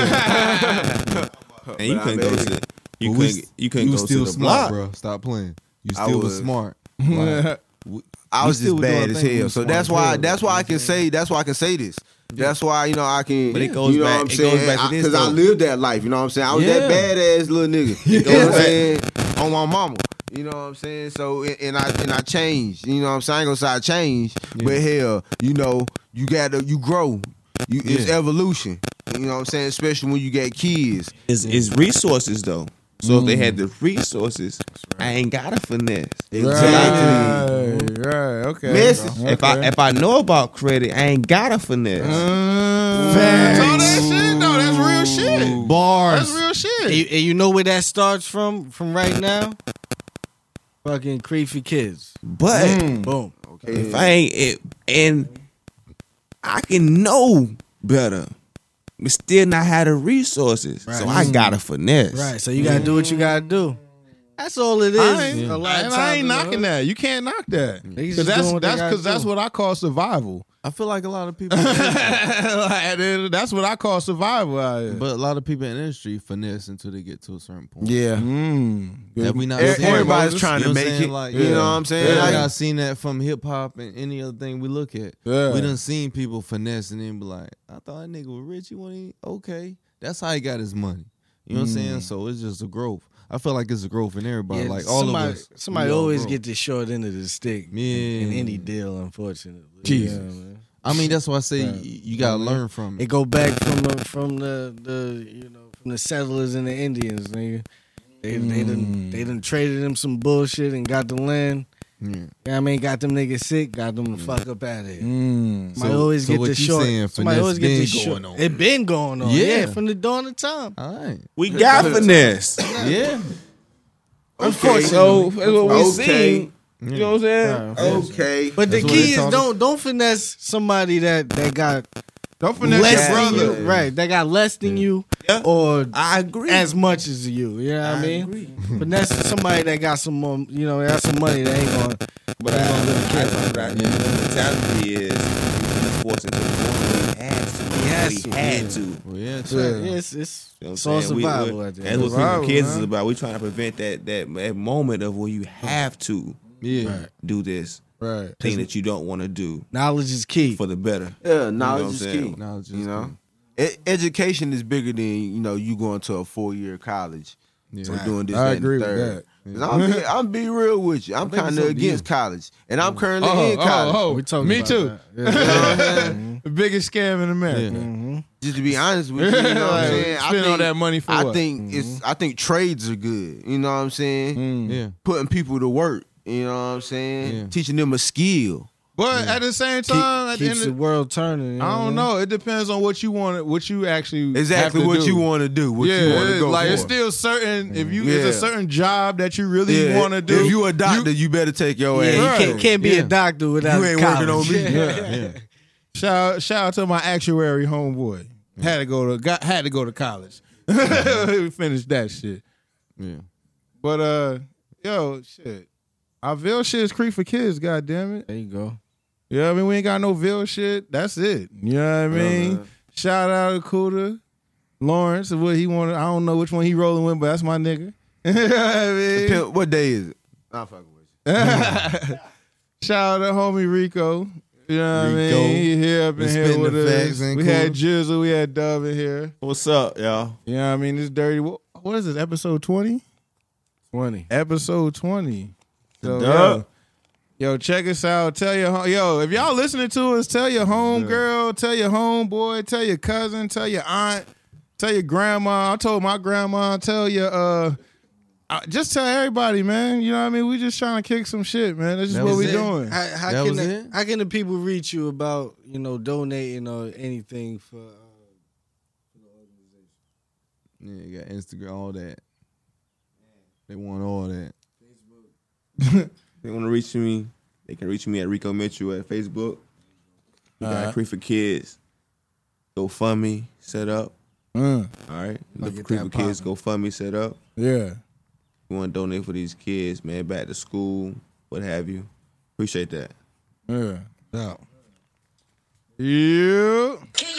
I And you But I couldn't go mean- to the, you But we couldn't s- you couldn't you go was still to the smart, block. bro. Stop playing. You I still was was. smart. Like, we- I we was still just was doing bad our as thing. We hell. was So smart that's as why hell, that's you why know I what can I'm saying? say that's why I can say this. That's why, you know, I can But it goes you know back- what I'm it saying? goes back to this, Because I though. lived that life, you know what I'm saying? I was Yeah. that badass little nigga. You know goes what I'm back- saying? On my mama. You know what I'm saying? So and and I and I changed. You know what I'm saying? I ain't gonna say I changed, but hell, you know, you gotta you grow. You it's Yeah. evolution. You know what I'm saying? Especially when you got kids. It's, it's resources though. So if they had the resources, I ain't got to finesse. Right, right, okay. Message. Okay. If I if I know about credit, I ain't got to finesse. Mm. Facts. So that shit, no, that's real shit. Bars. That's real shit. And you, and you know where that starts from? From right now, fucking creepy kids. But Mm. Boom. Okay. if I ain't it, and I can know better, but still not have the resources, so Right. I gotta finesse. Right. So you gotta do what you gotta do. That's all it is. I ain't, A lot of and I times ain't in the knocking hood. that. You can't knock that. Niggas Because just that's doing what they that's gotta because that's do. what I call survival. I feel like a lot of people, Like, that's what I call survival out here. but a lot of people in the industry finesse until they get to a certain point. Yeah. Mm. Have we not E- seen Everybody's Moses? trying You to know what I'm make saying? it. Like, you yeah. know what I'm saying? We Like, not seen that from hip hop and any other thing we look at. Yeah. We done seen people finesse and then be like, I thought that nigga was rich. You want to eat? Okay. That's how he got his money. You know what I'm saying? So it's just a growth. I feel like it's a growth in everybody. Yeah, like all somebody, of us. Somebody we all always grow. get the short end of the stick Yeah. in any deal, unfortunately. Jesus. Yeah, man. I mean, that's why I say Right. you, you gotta learn from It it. go back from the from the, the you know from the settlers and the Indians, nigga. They they done they done traded him some bullshit and got the land. Yeah. You know what I mean, got them niggas sick, got them the fuck up out of here. Mm. Somebody So- always so get what the you short. saying, Somebody finesse always get the been short. going on. It been going on. Yeah. Yeah. from the dawn of time. All right. We got finesse. Yeah. Unfortunately. So that's what we Okay. seen. You know what I'm saying? Okay. But the That's what key they is taught us. don't don't finesse somebody that, that got Don't finesse less your than brother. you. Right. That got less than you Yeah. or I agree. as much as you. You know what I, I mean? agree. Finesse somebody that got some more, you know, got some money that ain't gonna But I, I, I, I, the mentality is forcing him to. He had to. He has He to, had yeah. to. Well, yeah. Yeah, it's it's You know what I'm it's all saying? We- survival we- at the That's end. what Survival, Creek for Kids man. is about. We trying to prevent that, that that moment of where you have to Yeah. do this Right. thing that you don't want to do Knowledge is key. for the better. Yeah, knowledge what I'm is saying? key. Knowledge is you know, key. E- education is bigger than you know you going to a four year college. Yeah. Or doing this. I that, agree and the with third. that. 'Cause I'm be, I'm be real with you. I'm think kind it's of up to against college, and I'm currently Oh, in college. oh, oh. We talking Me about too. that. Yeah. Mm-hmm. You know what I'm saying? The biggest scam in America. Yeah. Mhm. Just to be honest with you, you know what I'm Like, saying? I spend all think, that money for I what? think it's I think trades are good. You know what I'm saying? Mm. Yeah. Putting people to work. You know what I'm saying? Yeah. Teaching them a skill. But at the same Keep- time, at the keeps end the of, world turning. you I what don't mean? know. It depends on what you want. What you actually Exactly have to what do. you want to do. What yeah, you want to it- go like for. it's still certain. If you Yeah. it's a certain job that you really Yeah, want to do. If you a doctor, you, better take your Yeah, ass. you Right. can't, can't be Yeah. a doctor without You ain't college. working on me. Yeah. Shout shout out to my actuary homeboy. Had to go to got had to go to college. Finish that shit. Yeah. But uh, yo, shit. Our Ville shit is Creek for Kids. God damn it. There you go. Yeah, I mean we ain't got no Ville shit. That's it. You know what I mean? Shout out to Kuda, Lawrence, and what he wanted. I don't know which one he rolling with, but that's my nigga. You know what I mean? Depend- What day is it? I'm fucking with you. Shout out to homie Rico. You know what I Rico. mean? He here up in Been here spitting with the us. facts and We had cool. Jizzle, we had Dove in here. What's up, y'all? You know what I mean? This dirty. What, what is this? Episode twenty? twenty. Episode twenty. So, Dub. yo, yo, check us out. Tell your home, yo, if y'all listening to us, tell your home girl, tell your homeboy, tell your cousin, tell your aunt, tell your grandma. I told my grandma, tell your uh. Uh, just tell everybody, man. You know what I mean? We just trying to kick some shit, man. That's just That what was we it? doing. How, how That can was the, it? how can the people reach you about you know donating or anything for? Uh, Yeah, you got Instagram, all that. They want all that. They want to reach me. They can reach me at Rico Mitchell at Facebook. We got Alright. Creek for Kids. GoFundMe set up. Mm, All right. Look for get Creek that for Kids GoFundMe set up. yeah. We want to donate for these kids, man, back to school, what have you. Appreciate that. Yeah. no. Yeah. King